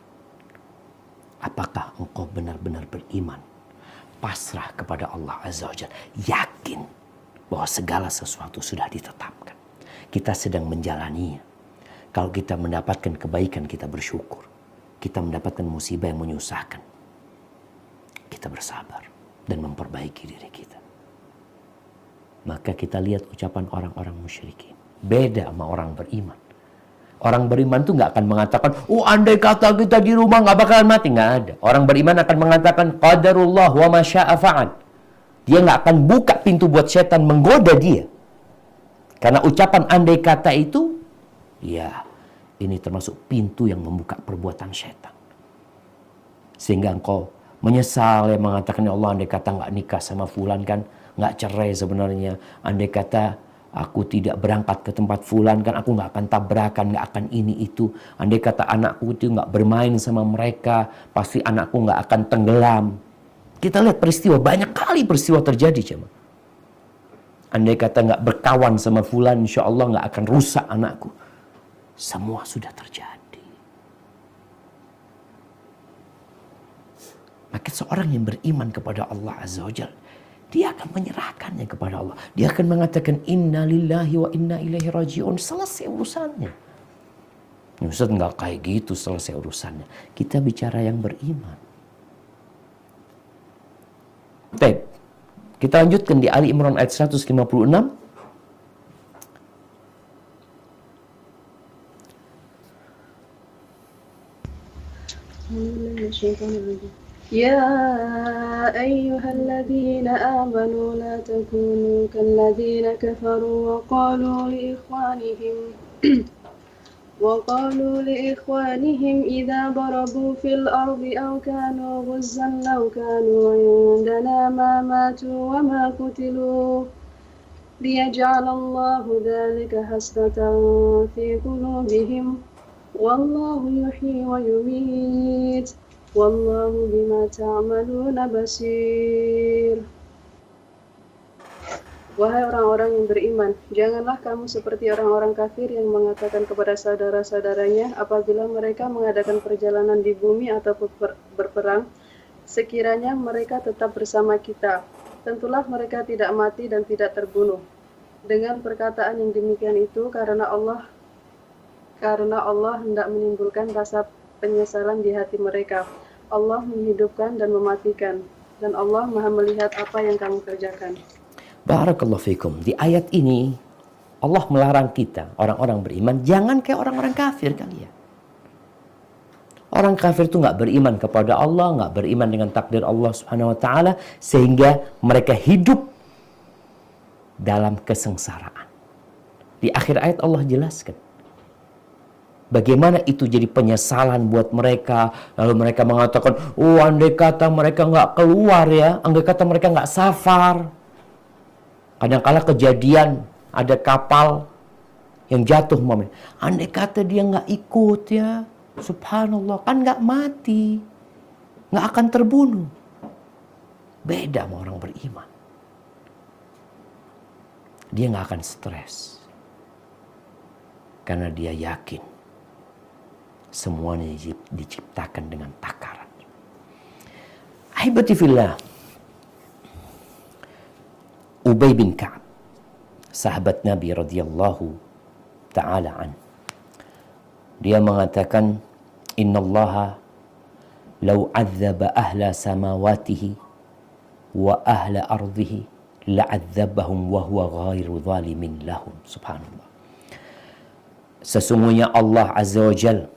Apakah engkau benar-benar beriman? Pasrah kepada Allah Azza wa Jalla. Yakin bahwa segala sesuatu sudah ditetapkan. Kita sedang menjalaninya. Kalau kita mendapatkan kebaikan, kita bersyukur. Kita mendapatkan musibah yang menyusahkan, kita bersabar dan memperbaiki diri kita. Maka kita lihat ucapan orang-orang musyrikin. Beda sama orang beriman. Orang beriman tuh nggak akan mengatakan, oh andai kata kita di rumah nggak bakalan mati. Nggak ada. Orang beriman akan mengatakan, qadarullah wa ma syaa fa'al. Dia nggak akan buka pintu buat setan menggoda dia. Karena ucapan andai kata itu, ya, ini termasuk pintu yang membuka perbuatan setan. Sehingga engkau menyesal yang mengatakan, ya Allah, andai kata nggak nikah sama fulan kan, nggak cerai sebenarnya. Andai kata aku tidak berangkat ke tempat fulan kan, aku nggak akan tabrakan, nggak akan ini itu. Andai kata anakku itu nggak bermain sama mereka, pasti anakku nggak akan tenggelam. Kita lihat peristiwa, banyak kali peristiwa terjadi, cuman. Andai kata nggak berkawan sama fulan, insya Allah nggak akan rusak anakku. Semua sudah terjadi. Maka seorang yang beriman kepada Allah Azza wa Jalla, dia akan menyerahkannya kepada Allah. Dia akan mengatakan inna lillahi wa inna ilaihi raji'un. Selesai urusannya. Ustaz, nggak kayak gitu selesai urusannya. Kita bicara yang beriman. Baik. Kita lanjutkan di Ali Imran ayat seratus lima puluh enam. يا أيها الذين آمنوا لا تكونوا كالذين كفروا وقالوا لإخوانهم وقالوا لإخوانهم إذا ضربوا في الأرض أو كانوا غزا لو كانوا عندنا ما ماتوا وما قتلوا ليجعل الله ذلك حسرة في قلوبهم والله يحيي ويميت Wallahu bima ta'maluna basir. Wahai orang-orang yang beriman, janganlah kamu seperti orang-orang kafir yang mengatakan kepada saudara-saudaranya apabila mereka mengadakan perjalanan di bumi ataupun ber- berperang, sekiranya mereka tetap bersama kita, tentulah mereka tidak mati dan tidak terbunuh. Dengan perkataan yang demikian itu karena Allah karena Allah hendak menimbulkan rasa penyesalan di hati mereka. Allah menghidupkan dan mematikan, dan Allah Maha melihat apa yang kamu kerjakan. Barakallahu fikum. Di ayat ini Allah melarang kita, orang-orang beriman, jangan kayak orang-orang kafir kalian. Orang kafir itu nggak beriman kepada Allah, nggak beriman dengan takdir Allah Subhanahu Wa Taala, sehingga mereka hidup dalam kesengsaraan. Di akhir ayat Allah jelaskan bagaimana itu jadi penyesalan buat mereka. Lalu mereka mengatakan, oh andai kata mereka nggak keluar ya, andai kata mereka nggak safar. Kadang-kala kejadian ada kapal yang jatuh, mami. Andai kata dia nggak ikut ya, subhanallah, kan nggak mati, nggak akan terbunuh. Beda sama orang beriman. Dia nggak akan stres karena dia yakin semuanya diciptakan dengan takaran. Ahibati fillah, Ubay bin Ka'ab, sahabat Nabi radhiyallahu ta'ala an, dia mengatakan, innallaha law 'adzaba ahla samawatihi wa ahla ardihi la'adzabahum wa huwa ghairu zalimin lahum. Subhanallah. Sesungguhnya Allah Azza wa Jalla,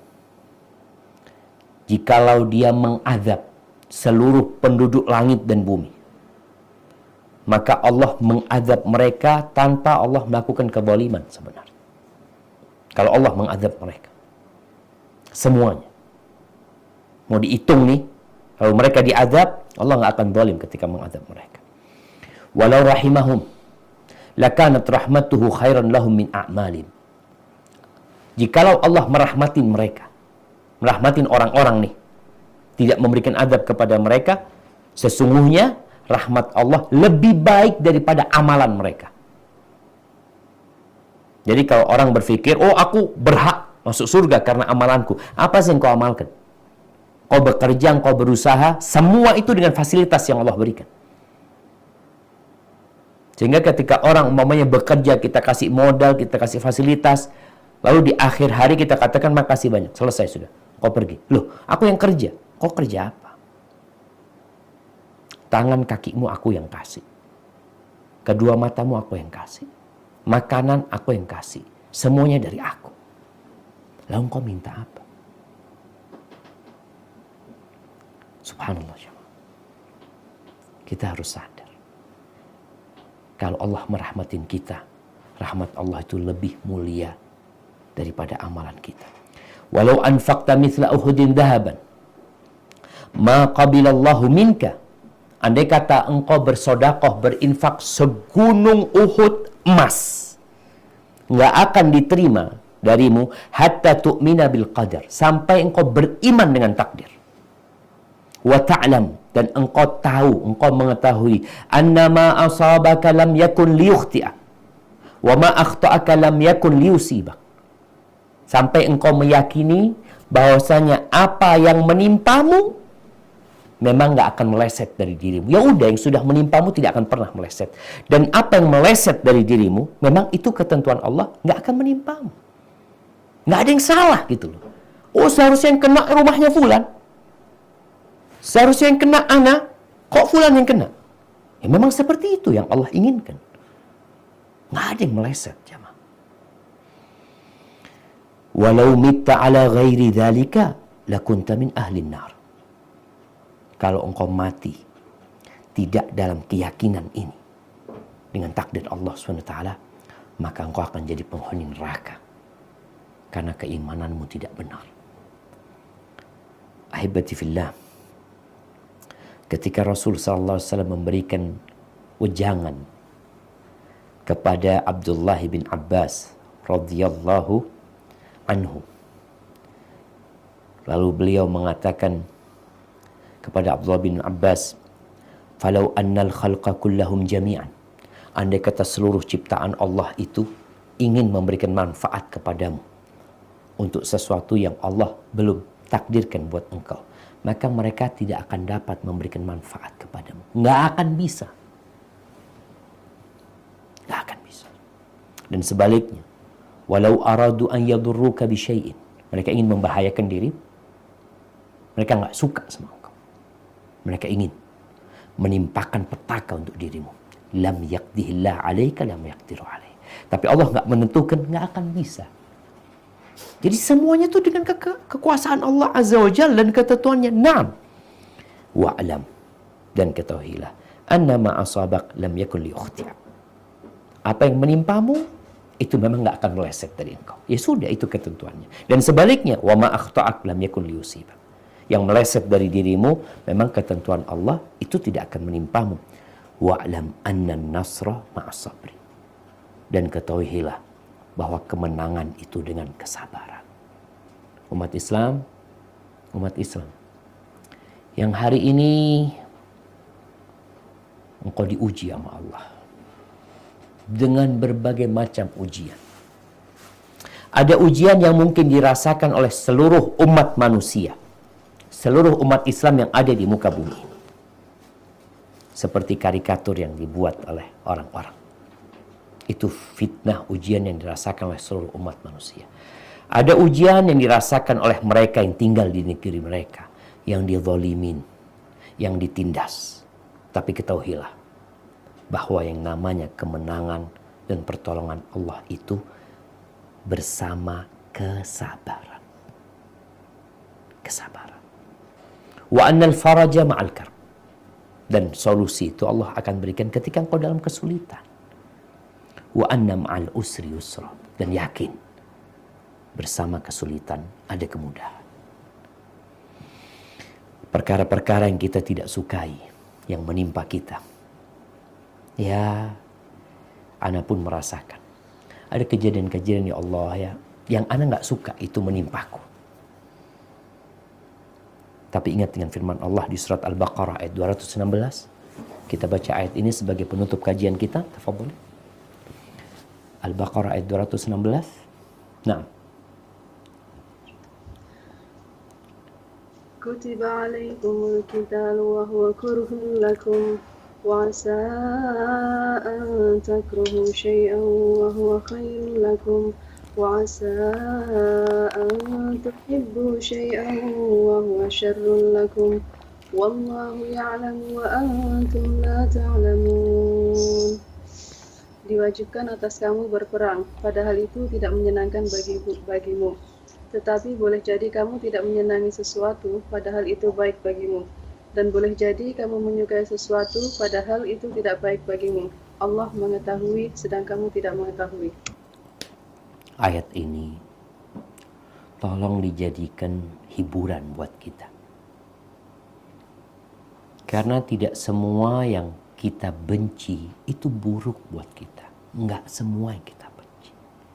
jikalau dia mengadab seluruh penduduk langit dan bumi, maka Allah mengadab mereka tanpa Allah melakukan kezaliman sebenarnya. Kalau Allah mengadab mereka semuanya, mau dihitung nih, kalau mereka diadab, Allah nggak akan zalim ketika mengadab mereka. Walau rahimahum lakanat rahmatuhu khairan lahum min a'malim. Jikalau Allah merahmatin mereka, merahmatin orang-orang nih, tidak memberikan adab kepada mereka, sesungguhnya rahmat Allah lebih baik daripada amalan mereka. Jadi kalau orang berpikir, oh aku berhak masuk surga karena amalanku, apa sih yang kau amalkan? Kau bekerja, kau berusaha, semua itu dengan fasilitas yang Allah berikan. Sehingga ketika orang umpamanya bekerja, kita kasih modal, kita kasih fasilitas, lalu di akhir hari kita katakan makasih banyak, selesai sudah, kau pergi. Loh, aku yang kerja. Kau kerja apa? Tangan kakimu aku yang kasih. Kedua matamu aku yang kasih. Makanan aku yang kasih. Semuanya dari aku. Lalu kau minta apa? Subhanallah. Kita harus sadar. Kalau Allah merahmatin kita, rahmat Allah itu lebih mulia daripada amalan kita. Walau anfaqta mithla Uhudin dhahaban ma qabilallahu minka. Andai kata engkau bersodakoh, berinfak segunung Uhud emas, nggak akan diterima darimu hatta tu'mina bil qadar, sampai engkau beriman dengan takdir. Wa ta'lam, dan engkau tahu, engkau mengetahui, annama asabaka lam yakun liyukhti'a wa ma akhta'aka lam yakun liyusibak. Sampai engkau meyakini bahwasanya apa yang menimpamu memang nggak akan meleset dari dirimu. Ya udah, yang sudah menimpamu tidak akan pernah meleset. Dan apa yang meleset dari dirimu, memang itu ketentuan Allah, nggak akan menimpamu. Nggak ada yang salah gitu loh. Oh, seharusnya yang kena rumahnya fulan. Seharusnya yang kena ana, kok fulan yang kena? Ya memang seperti itu yang Allah inginkan. Nggak ada yang meleset, jamaah. Walau mitta ala ghairi dhalika lakunta min ahli nar. Kalau engkau mati tidak dalam keyakinan ini dengan takdir Allah subhanahu wa taala, maka engkau akan jadi penghuni neraka karena keimananmu tidak benar. Ahibati fillah, ketika Rasul sallallahu alaihi wasallam memberikan wejangan kepada Abdullah bin Abbas radhiyallahu anhu, lalu beliau mengatakan kepada Abdullah bin Abbas, "Falau annal khalqa kullahum jami'an." Andai kata seluruh ciptaan Allah itu ingin memberikan manfaat kepadamu untuk sesuatu yang Allah belum takdirkan buat engkau, maka mereka tidak akan dapat memberikan manfaat kepadamu. Nggak akan bisa. Nggak akan bisa. Dan sebaliknya, walau aradu an yadurruka bi syai'in, mereka ingin membahayakan diri, mereka nggak suka sama engkau. Mereka ingin menimpakan petaka untuk dirimu. Lam yaqdihillah alaika lam yaqdiru alaih. Tapi Allah nggak menentukan, nggak akan bisa. Jadi semuanya itu dengan ke- kekuasaan Allah Azza wa Jalla dan ketentuannya. Naam. Wa'lam, dan ketahuilah, annama asabak lam yakun liyukhti'a. Apa yang menimpamu itu memang nggak akan meleset dari engkau. Ya sudah, itu ketentuannya. Dan sebaliknya, wa ma akhta'ak lam yakun liyusibak. Yang meleset dari dirimu memang ketentuan Allah, itu tidak akan menimpamu. Wa'lam anna nasra ma'as sabri. Dan ketahuilah bahwa kemenangan itu dengan kesabaran. Umat Islam, umat Islam yang hari ini engkau diuji sama Allah dengan berbagai macam ujian. Ada ujian yang mungkin dirasakan oleh seluruh umat manusia, seluruh umat Islam yang ada di muka bumi ini. Seperti karikatur yang dibuat oleh orang-orang. Itu fitnah, ujian yang dirasakan oleh seluruh umat manusia. Ada ujian yang dirasakan oleh mereka yang tinggal di negeri mereka, yang dizalimin, yang ditindas. Tapi ketahuilah bahwa yang namanya kemenangan dan pertolongan Allah itu bersama kesabaran. Kesabaran. Wa annal faraja ma'al karb. Dan solusi itu Allah akan berikan ketika engkau dalam kesulitan. Wa anna ma'al usri yusra. Dan yakin, bersama kesulitan ada kemudahan. Perkara-perkara yang kita tidak sukai, yang menimpa kita, ya, ana pun merasakan. Ada kejadian-kejadian, ya Allah, ya, yang ana nggak suka itu menimpaku. Tapi ingat dengan firman Allah di surat Al-Baqarah ayat dua ratus enam belas. Kita baca ayat ini sebagai penutup kajian kita. Tafadhol. Al-Baqarah ayat dua ratus enam belas. Nah. Kutiba alaikumul qitalu wa huwa kurhun lakum wa asa an takruhu syai'an wa huwa khairun lakum wa asa an tuhibbu syai'an wa huwa syarrun lakum wallahu ya'lamu wa antum la ta'lamun. Diwajibkan atas kamu berperang, padahal itu tidak menyenangkan bagi bagimu. Tetapi boleh jadi kamu tidak menyenangi sesuatu, padahal itu baik bagimu. Dan boleh jadi kamu menyukai sesuatu, padahal itu tidak baik bagimu. Allah mengetahui sedang kamu tidak mengetahui. Ayat ini tolong dijadikan hiburan buat kita. Karena tidak semua yang kita benci itu buruk buat kita. Enggak semua yang kita benci.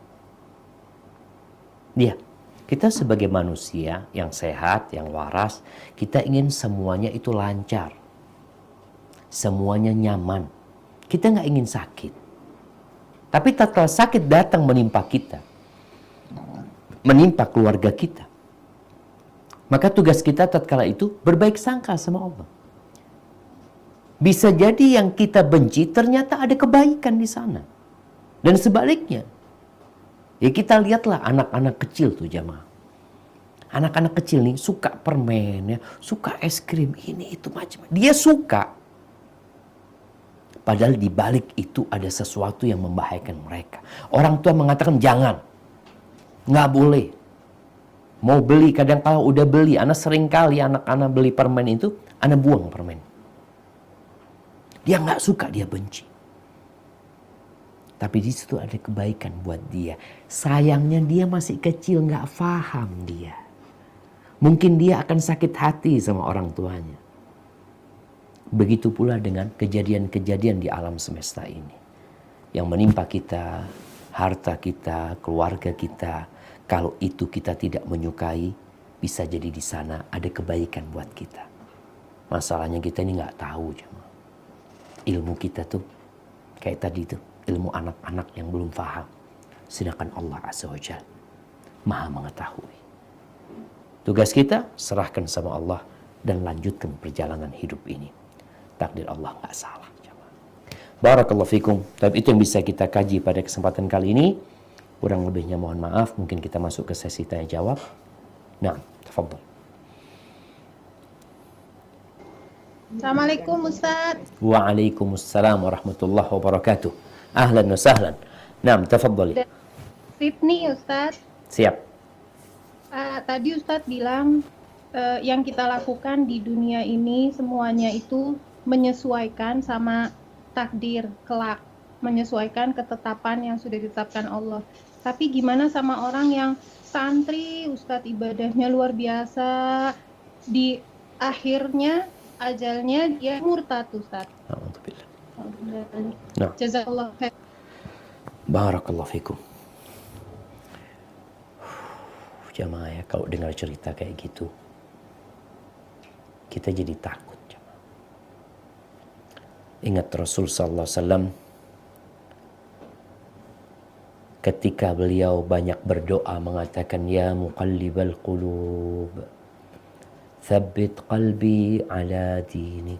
Ya, kita sebagai manusia yang sehat, yang waras, kita ingin semuanya itu lancar. Semuanya nyaman. Kita nggak ingin sakit. Tapi tatkala sakit datang menimpa kita, menimpa keluarga kita, maka tugas kita tatkala itu berbaik sangka sama Allah. Bisa jadi yang kita benci ternyata ada kebaikan di sana. Dan sebaliknya. Ya kita lihatlah anak-anak kecil tuh jamaah. Anak-anak kecil nih suka permen ya, suka es krim ini itu macam. Dia suka. Padahal di balik itu ada sesuatu yang membahayakan mereka. Orang tua mengatakan jangan. Nggak boleh. Mau beli kadang kala udah beli, anak sering kali anak-anak beli permen itu, anak buang permen. Dia nggak suka, dia benci. Tapi di situ ada kebaikan buat dia. Sayangnya dia masih kecil, nggak paham dia. Mungkin dia akan sakit hati sama orang tuanya. Begitu pula dengan kejadian-kejadian di alam semesta ini. Yang menimpa kita, harta kita, keluarga kita. Kalau itu kita tidak menyukai, bisa jadi di sana ada kebaikan buat kita. Masalahnya kita ini nggak tahu. Ilmu kita tuh kayak tadi tuh. Ilmu anak-anak yang belum paham. Sedangkan Allah Azza wa Jalla Maha mengetahui. Tugas kita serahkan sama Allah dan lanjutkan perjalanan hidup ini. Takdir Allah nggak salah. Barakallahu fikum. Tapi itu yang bisa kita kaji pada kesempatan kali ini. Kurang lebihnya mohon maaf. Mungkin kita masuk ke sesi tanya jawab. Nah, tafadhol. Assalamualaikum Ustaz. Waalaikumsalam warahmatullahi wabarakatuh. Ahlan wa sahlan. Naam, tafadhali. Sydney Ustaz. Siap. Uh, tadi Ustaz bilang uh, yang kita lakukan di dunia ini semuanya itu menyesuaikan sama takdir kelak, menyesuaikan ketetapan yang sudah ditetapkan Allah. Tapi gimana sama orang yang santri, Ustaz, ibadahnya luar biasa, di akhirnya ajalnya dia murtad, Ustaz. Alhamdulillah. Nah. Jazakallah khair. Barakallahu fikum. Jamaah ya, kalau dengar cerita kayak gitu, kita jadi takut. Jamaah. Ingat Rasul sallallahu alaihi wasallam ketika beliau banyak berdoa mengatakan, Ya muqallibal qulub, thabbit qalbi ala dinik.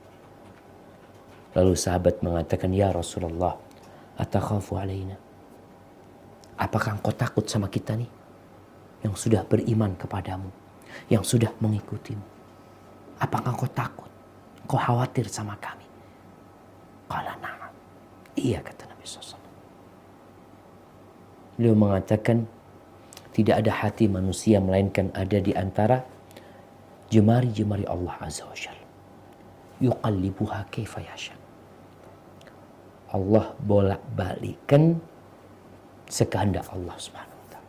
Lalu sahabat mengatakan, Ya Rasulullah, atakhafu alaina. Apakah engkau takut sama kita nih? Yang sudah beriman kepadamu. Yang sudah mengikutimu. Apakah engkau takut? Engkau khawatir sama kami? Qala na'am. Iya, kata Nabi shallallahu alaihi wasallam. Beliau mengatakan, tidak ada hati manusia melainkan ada di antara jemari-jemari Allah Azza wa Jalla. Yuqallibuha kaifa yasha. Allah bolak-balikan sekehendak Allah Subhanahu wa taala.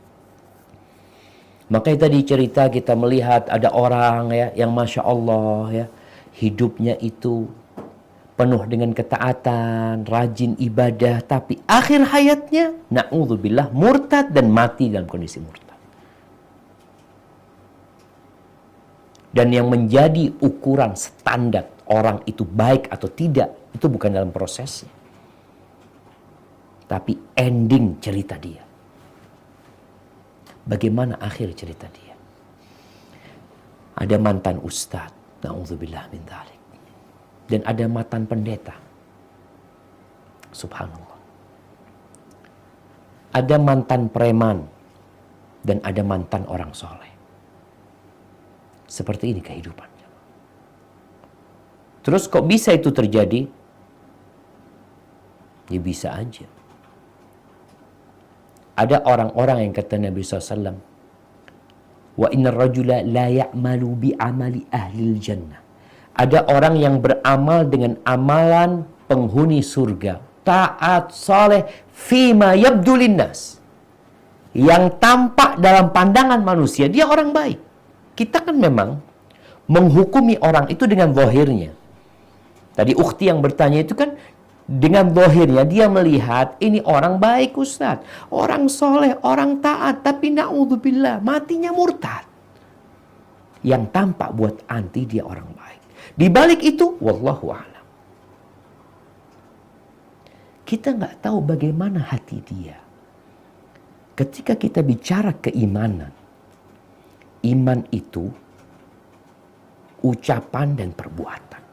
Makanya tadi cerita kita melihat ada orang ya yang Masya Allah ya, hidupnya itu penuh dengan ketaatan, rajin ibadah, tapi akhir hayatnya na'udzubillah murtad dan mati dalam kondisi murtad. Dan yang menjadi ukuran standar orang itu baik atau tidak, itu bukan dalam prosesnya. Tapi ending cerita dia. Bagaimana akhir cerita dia. Ada mantan ustadz, na'udzubillah min dzalik. Dan ada mantan pendeta. Subhanallah. Ada mantan preman. Dan ada mantan orang soleh. Seperti ini kehidupan. Terus kok bisa itu terjadi? Ya bisa aja. Ada orang-orang yang kata Nabi shallallahu alaihi wasallam, wa innar rajula la ya'malu bi amali ahlil jannah. Ada orang yang beramal dengan amalan penghuni surga, taat, soleh, fima yabdu linnas. Yang tampak dalam pandangan manusia, dia orang baik. Kita kan memang menghukumi orang itu dengan zahirnya. Tadi ukhti yang bertanya itu kan, dengan zahirnya dia melihat ini orang baik Ustaz, orang soleh, orang taat, tapi na'udzubillah matinya murtad. Yang tampak buat anti dia orang baik. Di balik itu, wallahu a'lam. Kita nggak tahu bagaimana hati dia. Ketika kita bicara keimanan, iman itu ucapan dan perbuatan.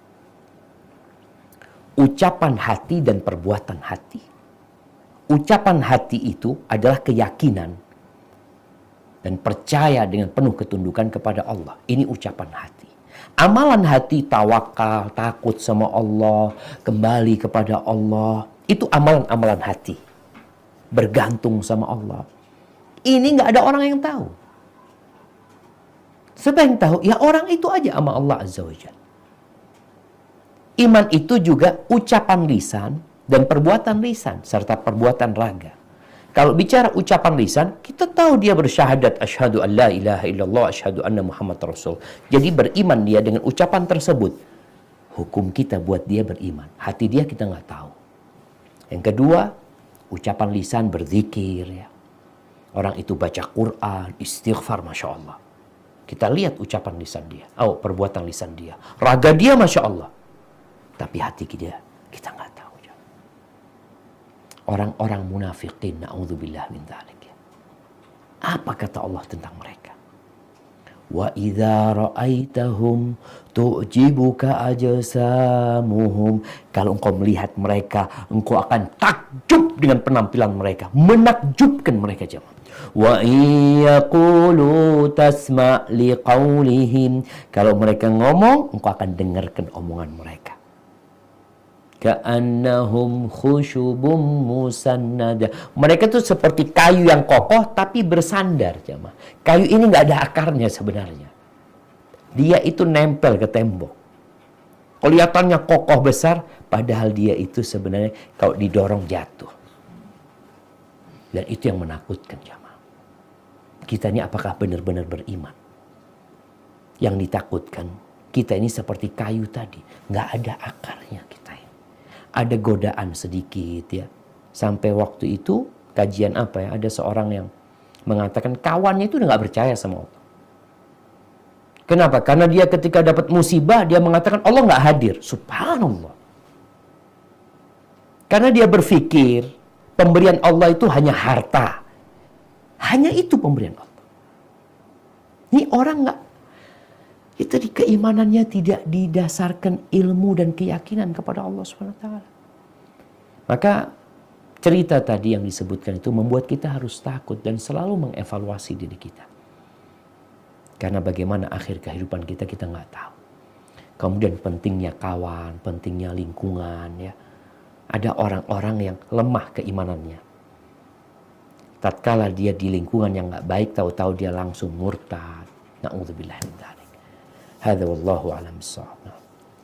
Ucapan hati dan perbuatan hati. Ucapan hati itu adalah keyakinan dan percaya dengan penuh ketundukan kepada Allah. Ini ucapan hati. Amalan hati, tawakal, takut sama Allah, kembali kepada Allah. Itu amalan-amalan hati. Bergantung sama Allah. Ini nggak ada orang yang tahu. Siapa yang tahu? Ya orang itu aja sama Allah Azza wa Jalla. Iman itu juga ucapan lisan dan perbuatan lisan serta perbuatan raga. Kalau bicara ucapan lisan, kita tahu dia bersyahadat asyhadu an la ilaha illallah asyhadu anna Muhammad Rasul. Jadi beriman dia dengan ucapan tersebut. Hukum kita buat dia beriman. Hati dia kita nggak tahu. Yang kedua, ucapan lisan berzikir ya. Orang itu baca Quran, istighfar, Masya Allah. Kita lihat ucapan lisan dia. Oh, perbuatan lisan dia. Raga dia Masya Allah. Tapi hati dia, kita nggak tahu. Orang-orang munafikin, na'udzubillah min dzalik. Apa kata Allah tentang mereka? Wa idza ra'aitahum tu'jibuka ajsamuhum. Kalau engkau melihat mereka, engkau akan takjub dengan penampilan mereka, menakjubkan mereka jemaah. Wa iyaqulu tasma' liqaulihim. Kalau mereka ngomong, engkau akan dengarkan omongan mereka. Ka'annahum khusyubum musannada. Mereka tuh seperti kayu yang kokoh tapi bersandar, jemaah. Kayu ini nggak ada akarnya sebenarnya. Dia itu nempel ke tembok. Kelihatannya kokoh besar, padahal dia itu sebenarnya kalau didorong jatuh. Dan itu yang menakutkan, jemaah. Kita ini apakah benar-benar beriman? Yang ditakutkan, kita ini seperti kayu tadi, nggak ada akarnya kita. Ada godaan sedikit ya. Sampai waktu itu kajian apa ya, ada seorang yang mengatakan kawannya itu udah gak percaya sama Allah. Kenapa? Karena dia ketika dapat musibah dia mengatakan Allah gak hadir. Subhanallah. Karena dia berpikir pemberian Allah itu hanya harta. Hanya itu pemberian Allah. Ini orang gak, itu di keimanannya tidak didasarkan ilmu dan keyakinan kepada Allah subhanahu wa taala. Maka cerita tadi yang disebutkan itu membuat kita harus takut dan selalu mengevaluasi diri kita. Karena bagaimana akhir kehidupan kita, kita nggak tahu. Kemudian pentingnya kawan, pentingnya lingkungan ya. Ada orang-orang yang lemah keimanannya. Tatkala dia di lingkungan yang nggak baik, tahu-tahu dia langsung murtad. Na'udzubillah min dzalik. Hadza wallahu a'lam bissawab.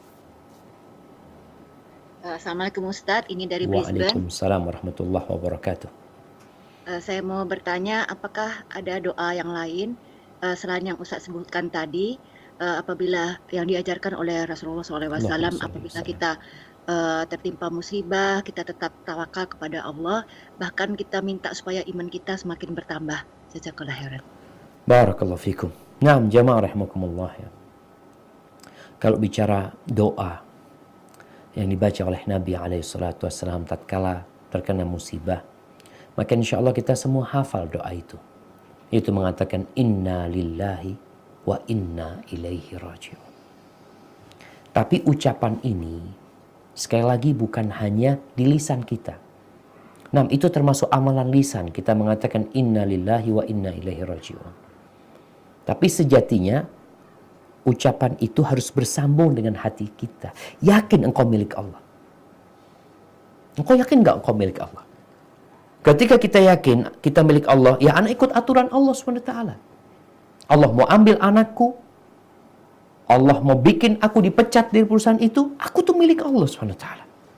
Assalamualaikum Ustadz, ini dari Brisbane. Waalaikumsalam warahmatullahi wabarakatuh. Uh, saya mau bertanya, apakah ada doa yang lain uh, selain yang Ustadz sebutkan tadi, uh, apabila yang diajarkan oleh Rasulullah shallallahu alaihi wasallam, apabila kita uh, tertimpa musibah, kita tetap tawakal kepada Allah, bahkan kita minta supaya iman kita semakin bertambah. Jazakallahu khairan. Barakallahu fikum. Naam jamaah rahimakumullah ya. Kalau bicara doa yang dibaca oleh Nabi alaihi salatu wassalam tatkala terkena musibah, maka insya Allah kita semua hafal doa itu. Itu mengatakan inna lillahi wa inna ilaihi raji'un. Tapi ucapan ini sekali lagi bukan hanya di lisan kita. Nah, itu termasuk amalan lisan. Kita mengatakan inna lillahi wa inna ilaihi raji'un. Tapi sejatinya ucapan itu harus bersambung dengan hati kita. Yakin engkau milik Allah. Engkau yakin gak engkau milik Allah? Ketika kita yakin kita milik Allah, ya anak ikut aturan Allah subhanahu wa taala. Allah mau ambil anakku, Allah mau bikin aku dipecat dari perusahaan itu, aku tuh milik Allah subhanahu wa taala.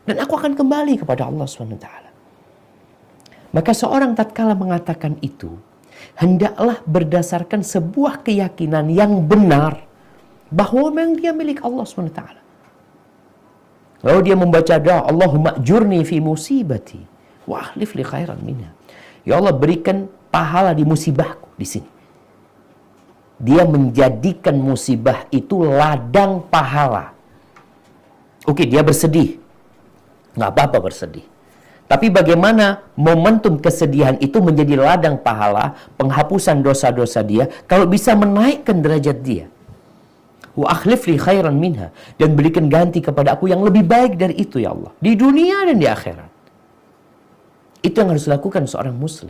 Dan aku akan kembali kepada Allah subhanahu wa taala. Maka seorang tatkala mengatakan itu, hendaklah berdasarkan sebuah keyakinan yang benar bahwa memang dia milik Allah subhanahu wa taala. Lalu dia membaca doa, Allahumma ajurni fi musibati wa akhlif li khairan minha. Ya Allah, berikan pahala di musibahku di sini. Dia menjadikan musibah itu ladang pahala. Oke, dia bersedih. Nggak apa-apa bersedih. Tapi bagaimana momentum kesedihan itu menjadi ladang pahala, penghapusan dosa-dosa dia, kalau bisa menaikkan derajat dia. Wa akhlif li khairan minha. Dan berikan ganti kepada aku yang lebih baik dari itu ya Allah. Di dunia dan di akhirat. Itu yang harus dilakukan seorang muslim.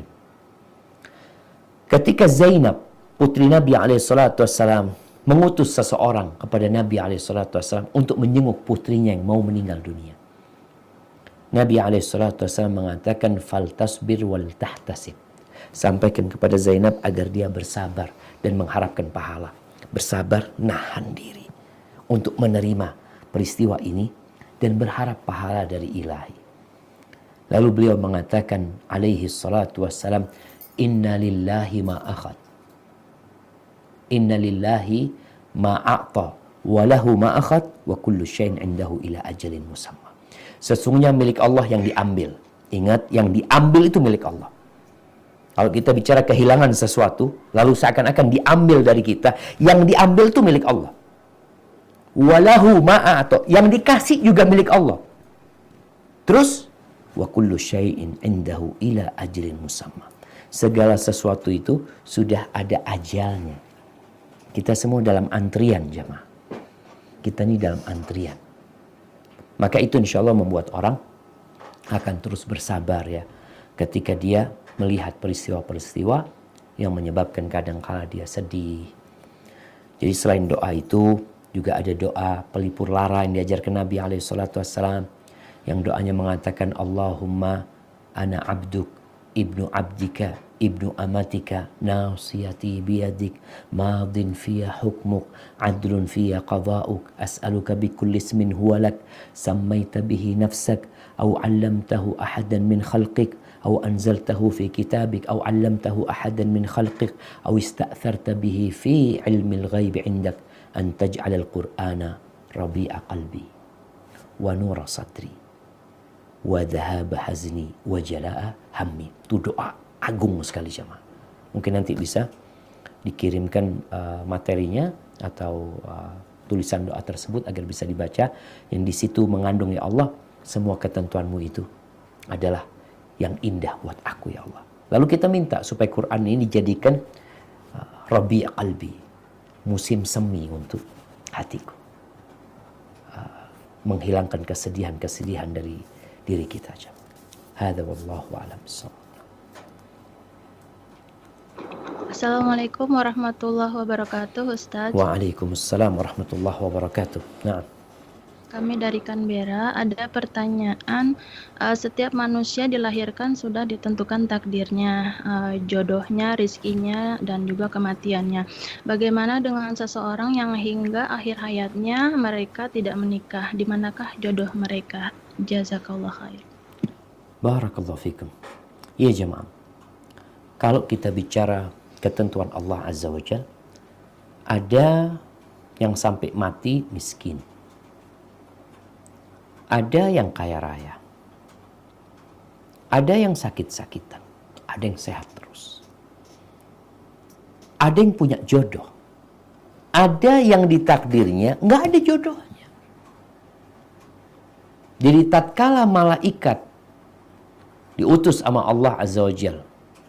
Ketika Zainab, putri Nabi alaihi salatu wassalam, mengutus seseorang kepada Nabi alaihi salatu wassalam untuk menjenguk putrinya yang mau meninggal dunia. Nabi alaihi salatu wassalam mengatakan, faltasbir wal tahtasib. Sampaikan kepada Zainab agar dia bersabar dan mengharapkan pahala. Bersabar, nahan diri untuk menerima peristiwa ini dan berharap pahala dari ilahi. Lalu beliau mengatakan alaihi salatu wassalam, inna lillahi ma akhad, inna lillahi ma a'ta, wa lahu ma akhad, wa kullu syai'in indahu ila ajalin musamma. Sesungguhnya milik Allah yang diambil. Ingat, yang diambil itu milik Allah. Kalau kita bicara kehilangan sesuatu, lalu seakan-akan diambil dari kita, yang diambil itu milik Allah. Walahu ma'ato, yang dikasih juga milik Allah. Terus, wa kullu syai'in indahu ila ajlin musamma. Segala sesuatu itu sudah ada ajalnya. Kita semua dalam antrian, jemaah. Kita ini dalam antrian. Maka itu insya Allah membuat orang akan terus bersabar ya, ketika dia melihat peristiwa-peristiwa yang menyebabkan kadangkala dia sedih. Jadi selain doa itu juga ada doa pelipur lara yang diajarkan Nabi alaihi salatu wassalam, yang doanya mengatakan Allahumma ana abduk ibnu abdika ibnu amatika nasiyati biyadik madin fiya hukmuk adlun fiya qada'uk as'aluka bikulli ismin huwa lak sammaita bihi nafsak aw 'allamtahu ahadan min khalqik aw anzaltahu fi kitabik aw 'allamtahu ahadan min khalqik aw ista'tharta bihi fi 'ilmil ghaib 'indak an taj'alal qur'ana rabi'a qalbi wa nura sadri wa dhahaba hazni wa jalaa hammi. Itu doa agung sekali jemaah. Mungkin nanti bisa dikirimkan uh, materinya atau uh, tulisan doa tersebut agar bisa dibaca, yang di situ mengandung ya Allah semua ketentuanmu itu adalah yang indah buat aku ya Allah. Lalu kita minta supaya Quran ini dijadikan uh, Rabi' qalbi, musim semi untuk hatiku, uh, menghilangkan kesedihan-kesedihan dari diri kita aja. Hadza wallahu a'lam bissawab. Assalamualaikum warahmatullahi wabarakatuh, Ustadz. Waalaikumsalam warahmatullahi wabarakatuh. Nah, Kami dari Canberra, ada pertanyaan, uh, setiap manusia dilahirkan sudah ditentukan takdirnya, uh, jodohnya, rizkinya, dan juga kematiannya. Bagaimana dengan seseorang yang hingga akhir hayatnya mereka tidak menikah? Di manakah jodoh mereka? Jazakallah khair. barakallahu fikum. Iya jemaah, kalau kita bicara ketentuan Allah Azza wa Jalla, ada yang sampai mati miskin, ada yang kaya raya, ada yang sakit-sakitan, ada yang sehat terus, ada yang punya jodoh, ada yang ditakdirnya nggak ada jodohnya. Jadi tatkala malaikat diutus sama Allah Azza wa Jalla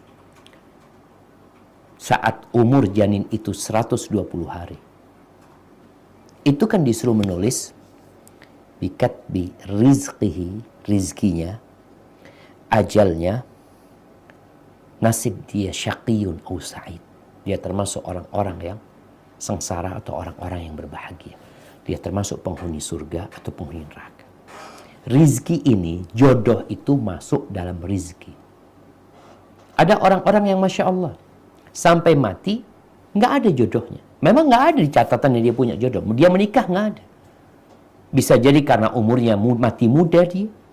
saat umur janin itu seratus dua puluh hari, itu kan disuruh menulis bikatbi rizqihi, rizkinya, ajalnya, nasib dia syaqiyun au sa'id. Dia termasuk orang-orang yang sengsara atau orang-orang yang berbahagia. Dia termasuk penghuni surga atau penghuni neraka. Rizki ini, jodoh itu masuk dalam rizki. Ada orang-orang yang Masya Allah, sampai mati nggak ada jodohnya. Memang nggak ada di catatan dia punya jodoh. Dia menikah nggak ada. Bisa jadi karena umurnya mati muda dia,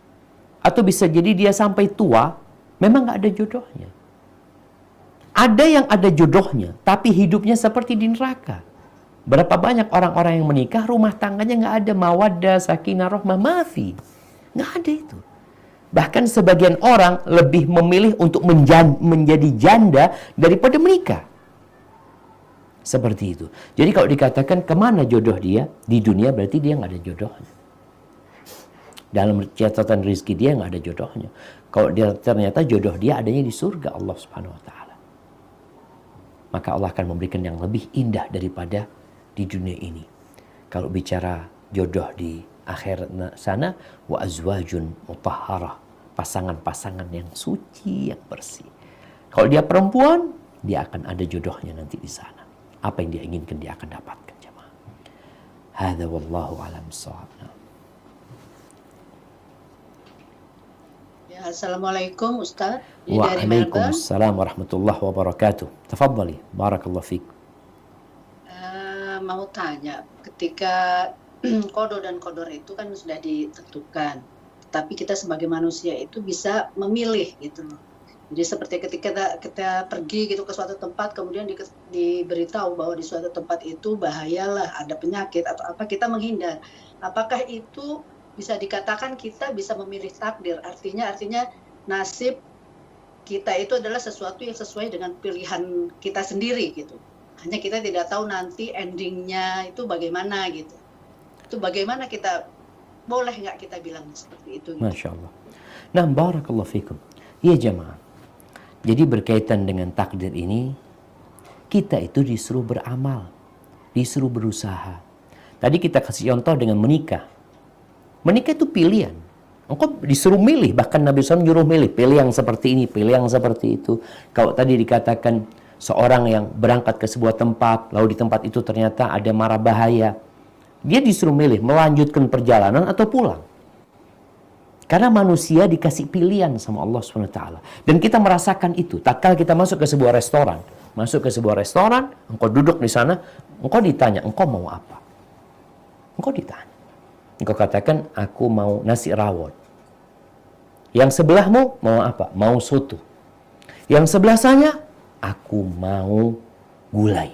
Atau bisa jadi dia sampai tua, memang nggak ada jodohnya. Ada yang ada jodohnya, tapi hidupnya seperti di neraka. Berapa banyak orang-orang yang menikah, rumah tangganya nggak ada mawaddah, sakinah, rahmah, maafi. Nggak ada itu. Bahkan sebagian orang lebih memilih untuk menjan- menjadi janda daripada menikah. Seperti itu. Jadi kalau dikatakan kemana jodoh dia, di dunia berarti dia nggak ada jodohnya. Dalam catatan rezeki dia nggak ada jodohnya. Kalau dia ternyata jodoh dia adanya di surga Allah Subhanahu Wa Taala, maka Allah akan memberikan yang lebih indah daripada di dunia ini. Kalau bicara jodoh di akhirat sana, wa azwajun mutahharah, pasangan-pasangan yang suci, yang bersih. Kalau dia perempuan, dia akan ada jodohnya nanti di sana. Apa yang dia inginkan dia akan dapatkan, jemaah. Hadza wallahu a'lam bissawab. Ya, Assalamualaikum Ustaz. Ini dari Melbourne. Waalaikumsalam warahmatullahi wabarakatuh. Tafadhali, barakallahu fiik. Eh, mau tanya, ketika kodo dan kodor itu kan sudah ditentukan, tapi kita sebagai manusia itu bisa memilih gitu loh. Jadi seperti ketika kita, kita pergi gitu ke suatu tempat, kemudian di, diberitahu bahwa di suatu tempat itu bahayalah, ada penyakit atau apa, kita menghindar. Apakah itu bisa dikatakan kita bisa memilih takdir? Artinya, artinya nasib kita itu adalah sesuatu yang sesuai dengan pilihan kita sendiri gitu. Hanya kita tidak tahu nanti endingnya itu bagaimana gitu. Itu bagaimana kita, boleh nggak kita bilang seperti itu? Gitu? Masya Allah. Nah, barakallahu fikum. Ya jemaah. Jadi berkaitan dengan takdir ini, kita itu disuruh beramal, disuruh berusaha. Tadi kita kasih contoh dengan menikah. Menikah itu pilihan. Engkau disuruh milih, bahkan Nabi shallallahu alaihi wasallam nyuruh milih, pilih yang seperti ini, pilih yang seperti itu. Kalau tadi dikatakan seorang yang berangkat ke sebuah tempat, lalu di tempat itu ternyata ada mara bahaya, dia disuruh milih melanjutkan perjalanan atau pulang. Karena manusia dikasih pilihan sama Allah subhanahu wa taala. Dan kita merasakan itu. Tatkala kita masuk ke sebuah restoran, masuk ke sebuah restoran, engkau duduk di sana, engkau ditanya, engkau mau apa? Engkau ditanya. Engkau katakan, aku mau nasi rawon. Yang sebelahmu mau apa? Mau soto. Yang sebelah sana, aku mau gulai.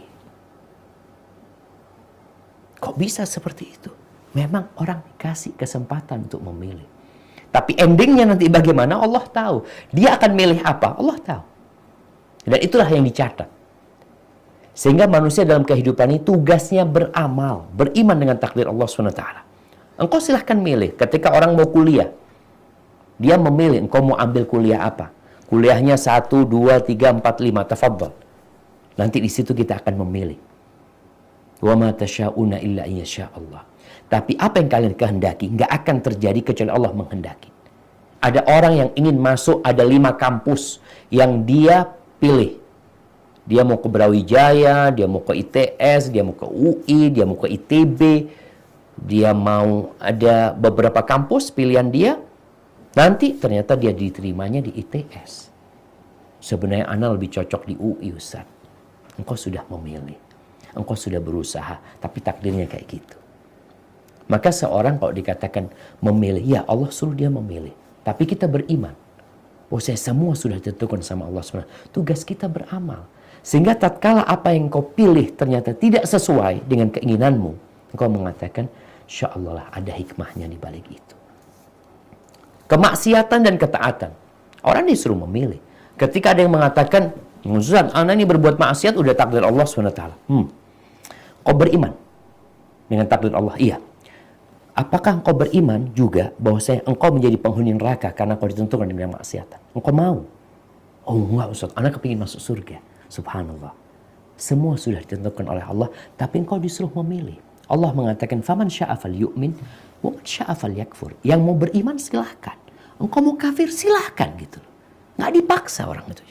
Kok bisa seperti itu? Memang orang dikasih kesempatan untuk memilih. Tapi endingnya nanti bagaimana Allah tahu. Dia akan milih apa? Allah tahu. Dan itulah yang dicatat. Sehingga manusia dalam kehidupan ini tugasnya beramal, beriman dengan takdir Allah subhanahu wa taala. Engkau silahkan milih. Ketika orang mau kuliah, dia memilih engkau mau ambil kuliah apa. Kuliahnya satu, dua, tiga, empat, lima. Tafadhal. Nanti di situ kita akan memilih. Wa ma tasyauna illa iyyasha Allah. Tapi apa yang kalian kehendaki nggak akan terjadi kecuali Allah menghendaki. Ada orang yang ingin masuk, ada lima kampus yang dia pilih. Dia mau ke Brawijaya, dia mau ke I T S, dia mau ke U I, dia mau ke I T B. Dia mau ada beberapa kampus pilihan dia. Nanti ternyata dia diterimanya di I T S. Sebenarnya ana lebih cocok di U I, Ustaz. Engkau sudah memilih. Engkau sudah berusaha. Tapi takdirnya kayak gitu. Maka seorang kalau dikatakan memilih, ya Allah suruh dia memilih. Tapi kita beriman. Oh, saya semua sudah ditentukan sama Allah subhanahu wa taala. Tugas kita beramal. Sehingga tatkala apa yang kau pilih ternyata tidak sesuai dengan keinginanmu, engkau mengatakan, insya Allah lah ada hikmahnya di balik itu. Kemaksiatan dan ketaatan. Orang disuruh memilih. Ketika ada yang mengatakan, Ustaz, anak ini berbuat maksiat, udah takdir Allah subhanahu wa taala. Hmm. Kau beriman dengan takdir Allah? Iya. Apakah engkau beriman juga bahwasanya engkau menjadi penghuni neraka karena engkau ditentukan dengan maksiatan? Engkau mau? Oh enggak Ustaz, anak kepingin masuk surga. Subhanallah. Semua sudah ditentukan oleh Allah, tapi engkau disuruh memilih. Allah mengatakan, "Faman syaa'a falyu'min, wa man syaa'a falyakfur." Yang mau beriman silahkan. Engkau mau kafir silahkan gitu. Enggak dipaksa orang itu.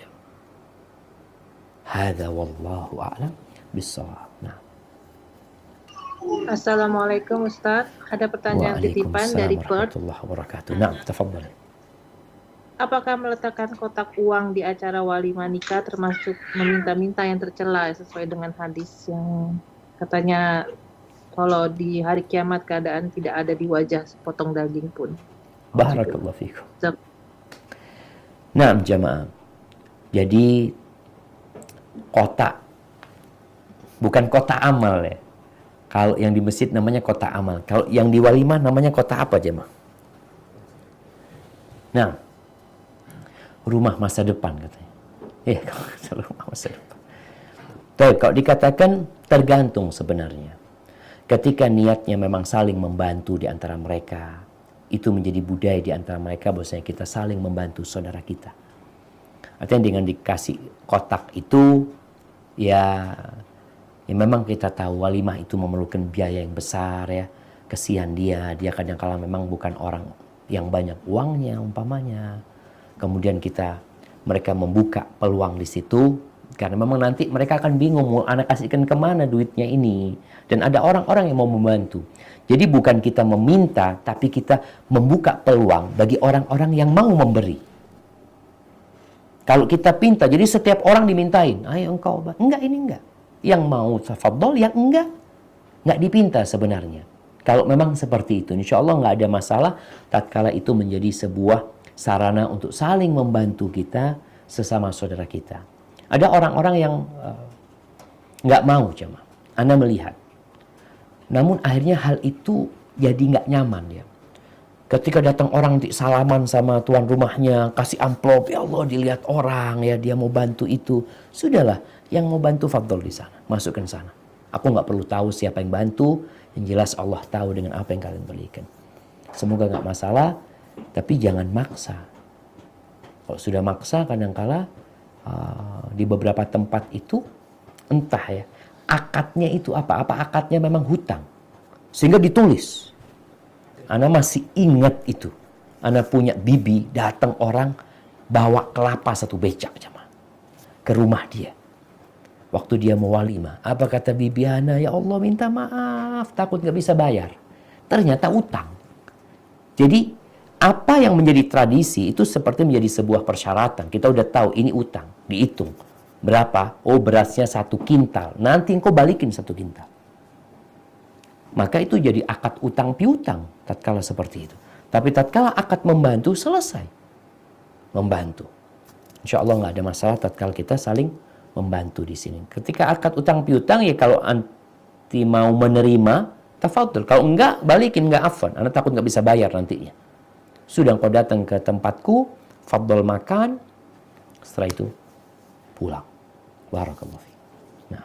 Hadza wallahu a'lam bissawab. Nah. Assalamualaikum Ustaz, ada pertanyaan titipan dari Perth. Waalaikumsalam warahmatullahi wabarakatuh. Nah, tafadhal. Apakah meletakkan kotak uang di acara walimah nikah termasuk meminta-minta yang tercela sesuai dengan hadis yang katanya kalau di hari kiamat keadaan tidak ada di wajah sepotong daging pun? Barakallahu fikum. Nah, jamaah. Jadi kota bukan kota amal ya. Kalau yang di masjid namanya kota amal. Kalau yang di walimah namanya kota apa, jemaah? Nah, rumah masa depan katanya. Iya, kalau rumah masa depan. Tapi kalau dikatakan tergantung sebenarnya. Ketika niatnya memang saling membantu di antara mereka, itu menjadi budaya di antara mereka bahwasanya kita saling membantu saudara kita. Artinya dengan dikasih kotak itu, ya, ya memang kita tahu walimah itu memerlukan biaya yang besar ya. Kesian dia, dia kadang-kala memang bukan orang yang banyak uangnya umpamanya. Kemudian kita, mereka membuka peluang di situ, karena memang nanti mereka akan bingung mau anak kasihkan kemana duitnya ini. Dan ada orang-orang yang mau membantu. Jadi bukan kita meminta, tapi kita membuka peluang bagi orang-orang yang mau memberi. Kalau kita pinta, jadi setiap orang dimintain, ayo engkau, enggak ini enggak. Yang mau tafadhol, yang enggak, enggak dipinta sebenarnya. Kalau memang seperti itu, insya Allah enggak ada masalah tatkala itu menjadi sebuah sarana untuk saling membantu kita sesama saudara kita. Ada orang-orang yang uh, enggak mau, jemaah. Anda melihat. Namun akhirnya hal itu jadi nggak nyaman ya. Ketika datang orang nanti salaman sama tuan rumahnya, kasih amplop, ya Allah dilihat orang ya, dia mau bantu itu. Sudahlah, yang mau bantu fadhol di sana, masukkan sana. Aku nggak perlu tahu siapa yang bantu, yang jelas Allah tahu dengan apa yang kalian berikan. Semoga nggak masalah, tapi jangan maksa. Kalau sudah maksa kadang-kala uh, di beberapa tempat itu entah ya. Akadnya itu apa? Apa akadnya memang hutang? Sehingga ditulis. Ana masih ingat itu. Ana punya bibi, datang orang bawa kelapa satu becak jemaah ke rumah dia. Waktu dia mau walimah, apa kata bibi Ana? Ya Allah minta maaf, takut gak bisa bayar. Ternyata utang. Jadi apa yang menjadi tradisi itu seperti menjadi sebuah persyaratan. Kita udah tahu ini utang, dihitung. Berapa? Oh berasnya satu kintal. Nanti engkau balikin satu kintal. Maka itu jadi akad utang piutang tatkala seperti itu. Tapi tatkala akad membantu selesai. Membantu. Insya Allah nggak ada masalah tatkala kita saling membantu di sini. Ketika akad utang piutang ya kalau anti mau menerima, tafadhol. Kalau enggak, balikin, enggak afwan. Anda takut nggak bisa bayar nantinya. Sudah engkau datang ke tempatku, fadhol makan, setelah itu pulang. Barakallahu fiik. Nah.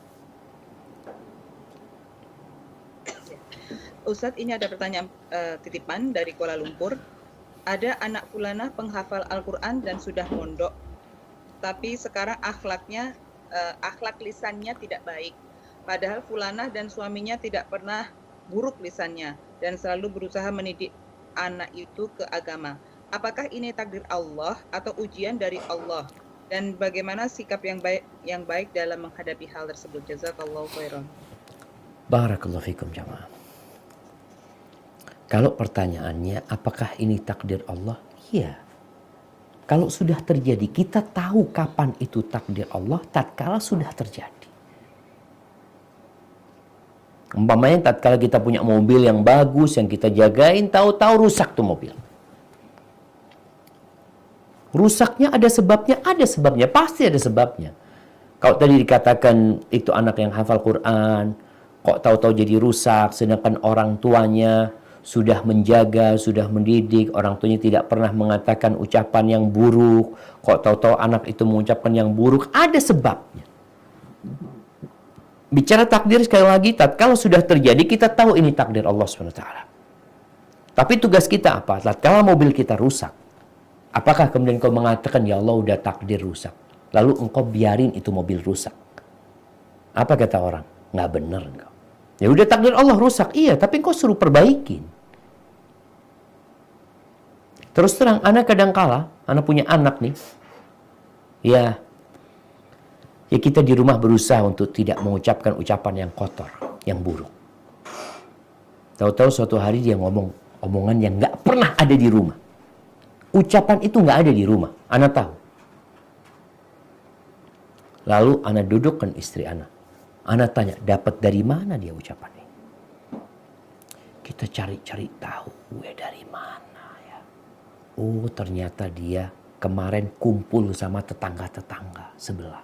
Ustadz, ini ada pertanyaan uh, titipan dari Kuala Lumpur. Ada anak fulanah penghafal Al-Quran dan sudah mondok, tapi sekarang akhlaknya, uh, akhlak lisannya tidak baik. Padahal fulanah dan suaminya tidak pernah buruk lisannya dan selalu berusaha mendidik anak itu ke agama. Apakah ini takdir Allah atau ujian dari Allah? Dan bagaimana sikap yang baik yang baik dalam menghadapi hal tersebut? Jazakallahu khairan. Barakallahu fikum jamaah. Kalau pertanyaannya apakah ini takdir Allah? Iya. Kalau sudah terjadi, kita tahu kapan itu takdir Allah tatkala sudah terjadi. Umpamanya tatkala kita punya mobil yang bagus yang kita jagain, tahu-tahu rusak tuh mobil. Rusaknya ada sebabnya, ada sebabnya, pasti ada sebabnya. Kalau tadi dikatakan itu anak yang hafal Quran, kok tahu-tahu jadi rusak, sedangkan orang tuanya sudah menjaga, sudah mendidik, orang tuanya tidak pernah mengatakan ucapan yang buruk, kok tahu-tahu anak itu mengucapkan yang buruk, ada sebabnya. Bicara takdir sekali lagi, tatkala sudah terjadi, kita tahu ini takdir Allah subhanahu wa taala. Tapi tugas kita apa? Tatkala mobil kita rusak, apakah kemudian kau mengatakan, ya Allah udah takdir rusak, lalu engkau biarin itu mobil rusak? Apa kata orang? Nggak benar engkau. Ya udah takdir Allah rusak, iya, tapi engkau suruh perbaikin. Terus terang, anak kadang kala, anak punya anak nih, ya, ya kita di rumah berusaha untuk tidak mengucapkan ucapan yang kotor, yang buruk. Tahu-tahu suatu hari dia ngomong omongan yang nggak pernah ada di rumah. Ucapan itu nggak ada di rumah, Ana tahu. Lalu Ana dudukkan istri Ana. Ana tanya, dapat dari mana dia ucapan ini? Kita cari-cari tahu, gue dari mana ya. Oh ternyata dia kemarin kumpul sama tetangga-tetangga sebelah.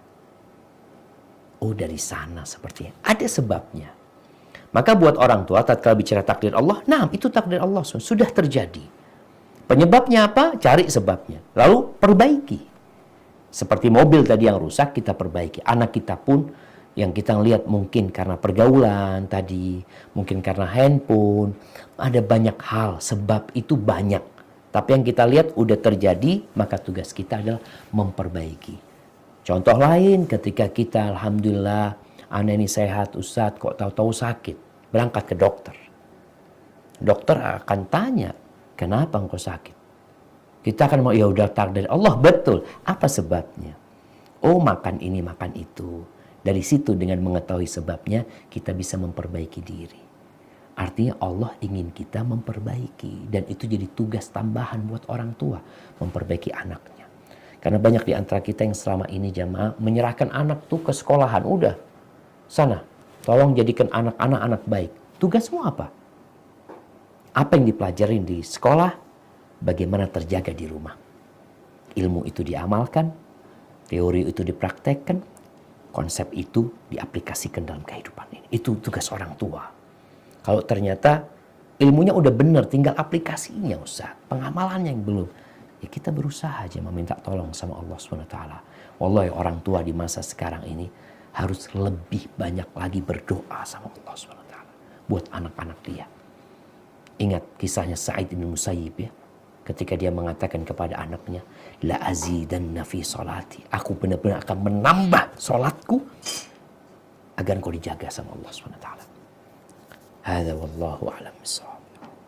Oh dari sana sepertinya. Ada sebabnya. Maka buat orang tua tatkala bicara takdir Allah, nah itu takdir Allah sudah terjadi. Penyebabnya apa? Cari sebabnya. Lalu perbaiki. Seperti mobil tadi yang rusak kita perbaiki. Anak kita pun yang kita lihat mungkin karena pergaulan tadi, mungkin karena handphone, ada banyak hal, sebab itu banyak. Tapi yang kita lihat udah terjadi, maka tugas kita adalah memperbaiki. Contoh lain ketika kita alhamdulillah anak ini sehat, Ustadz kok tahu-tahu sakit, berangkat ke dokter. Dokter akan tanya, kenapa engkau sakit? Kita akan mau ya udah takdir Allah, betul. Apa sebabnya? Oh makan ini, makan itu. Dari situ dengan mengetahui sebabnya kita bisa memperbaiki diri. Artinya Allah ingin kita memperbaiki. Dan itu jadi tugas tambahan buat orang tua. Memperbaiki anaknya. Karena banyak di antara kita yang selama ini jamaah menyerahkan anak tuh ke sekolahan. Udah, sana. Tolong jadikan anak-anak anak baik. Tugasmu apa? Apa yang dipelajarin di sekolah? Bagaimana terjaga di rumah. Ilmu itu diamalkan. Teori itu dipraktekkan. Konsep itu diaplikasikan dalam kehidupan ini. Itu tugas orang tua. Kalau ternyata ilmunya udah benar, tinggal aplikasinya Ustaz. Pengamalannya yang belum. Ya kita berusaha aja meminta tolong sama Allah subhanahu wa taala. Wallahi orang tua di masa sekarang ini harus lebih banyak lagi berdoa sama Allah subhanahu wa taala. Buat anak-anak dia. Ingat kisahnya Sa'id bin Musayyib ya. Ketika dia mengatakan kepada anaknya, la azidanna fi salati. Aku benar-benar akan menambah salatku agar kau dijaga sama Allah subhanahu wa taala. Hadza wallahu a'lam bissawab.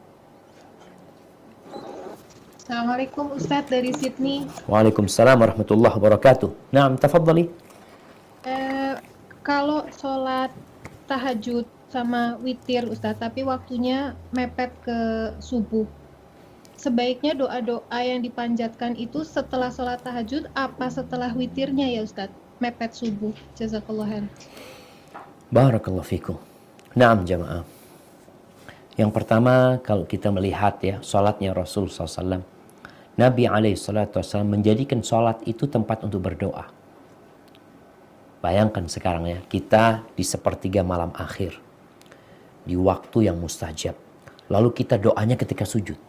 Assalamualaikum Ustadz dari Sydney. Waalaikumsalam warahmatullahi wabarakatuh. Naam, tafadhali. Eh, kalau sholat tahajud sama witir Ustadz, tapi waktunya mepet ke subuh. Sebaiknya doa-doa yang dipanjatkan itu setelah sholat tahajud apa setelah witirnya ya Ustadz? Mepet subuh. Jazakallah khair. Barakallahu fikum. Naam jamaah. Yang pertama kalau kita melihat ya sholatnya Rasul sallallahu alaihi wasallam. Nabi alaihi salatu wasallam menjadikan sholat itu tempat untuk berdoa. Bayangkan sekarang ya, kita di sepertiga malam akhir. Di waktu yang mustajab. Lalu kita doanya ketika sujud.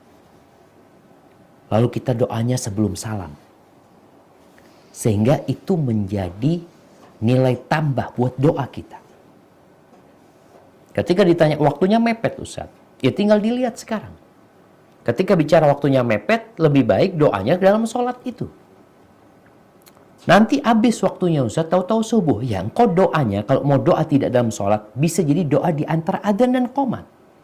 Lalu kita doanya sebelum salam. Sehingga itu menjadi nilai tambah buat doa kita. Ketika ditanya waktunya mepet Ustaz, ya tinggal dilihat sekarang. Ketika bicara waktunya mepet, lebih baik doanya dalam sholat itu. Nanti habis waktunya Ustaz, tahu-tahu subuh. Ya engkau doanya, kalau mau doa tidak dalam sholat, bisa jadi doa di antara adzan dan qomat.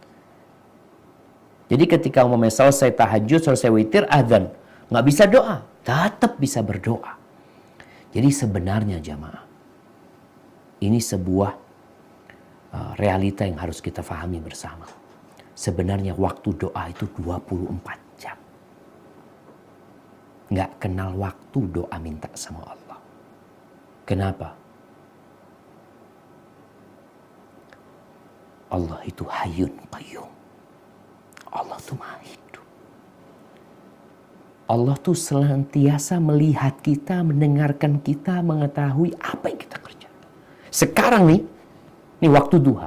Jadi ketika umpamanya selesai tahajud, selesai witir, adzan. Nggak bisa doa, tetap bisa berdoa. Jadi sebenarnya jamaah, ini sebuah uh, realita yang harus kita fahami bersama. Sebenarnya waktu doa itu dua puluh empat jam. Nggak kenal waktu doa minta sama Allah. Kenapa? Allah itu hayyun qayyum. Allah tuh maha hidup. Allah tuh senantiasa melihat kita, mendengarkan kita, mengetahui apa yang kita kerjakan. Sekarang nih, nih waktu duha.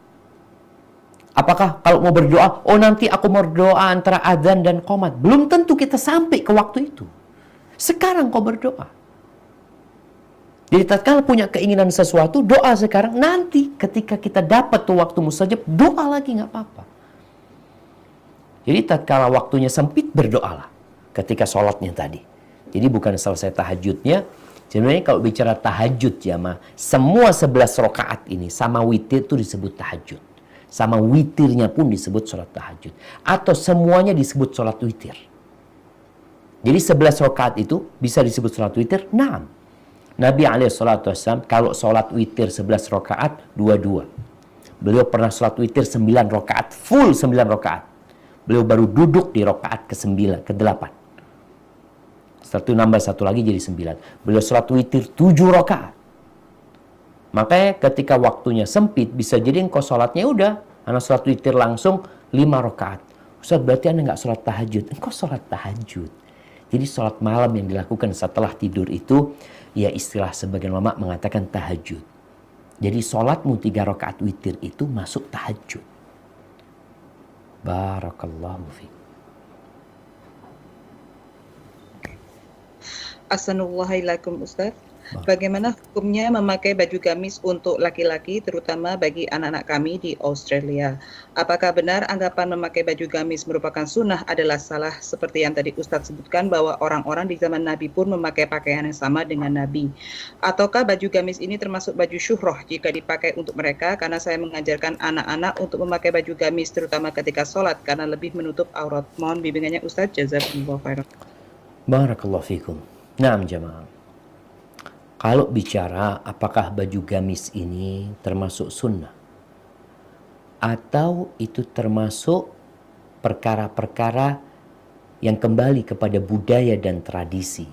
Apakah kalau mau berdoa, oh nanti aku mau berdoa antara adzan dan qomat. Belum tentu kita sampai ke waktu itu. Sekarang kau berdoa. Jadi tatkala punya keinginan sesuatu, doa sekarang. Nanti ketika kita dapat tuh waktu mustajab, doa lagi nggak apa-apa. Jadi tatkala waktunya sempit, berdoalah ketika sholatnya tadi. Jadi bukan selesai tahajudnya. Sebenarnya kalau bicara tahajud jamaah, semua sebelas rakaat ini sama witir itu disebut tahajud. Sama witirnya pun disebut sholat tahajud. Atau semuanya disebut sholat witir. Jadi sebelas rakaat itu bisa disebut sholat witir. Naam. Nabi alaihi salatu wassalam kalau sholat witir sebelas rakaat, dua-dua. Beliau pernah sholat witir sembilan rakaat, full sembilan rakaat. Beliau baru duduk di rakaat ke sembilan, ke delapan. Setelah itu nambah satu lagi jadi sembilan. Beliau sholat witir tujuh rakaat. Makanya ketika waktunya sempit, bisa jadi engkau sholatnya udah. Anak sholat witir langsung lima rakaat. Ustaz, berarti Anda nggak sholat tahajud. Engkau sholat tahajud. Jadi sholat malam yang dilakukan setelah tidur itu, ya istilah sebagian ulama mengatakan tahajud. Jadi sholatmu tiga rakaat witir itu masuk tahajud. Barakallahu fiik. Assalamualaikum Ustaz. Bagaimana hukumnya memakai baju gamis untuk laki-laki, terutama bagi anak-anak kami di Australia? Apakah benar anggapan memakai baju gamis merupakan sunnah adalah salah, seperti yang tadi Ustadz sebutkan bahwa orang-orang di zaman Nabi pun memakai pakaian yang sama dengan Nabi? Ataukah baju gamis ini termasuk baju syuhroh jika dipakai untuk mereka? Karena saya mengajarkan anak-anak untuk memakai baju gamis, terutama ketika sholat, karena lebih menutup aurat. Mohon bimbingannya Ustadz. Jazakumullah khairan. Barakallahu fikum. Naam jamaah. Kalau bicara apakah baju gamis ini termasuk sunnah atau itu termasuk perkara-perkara yang kembali kepada budaya dan tradisi,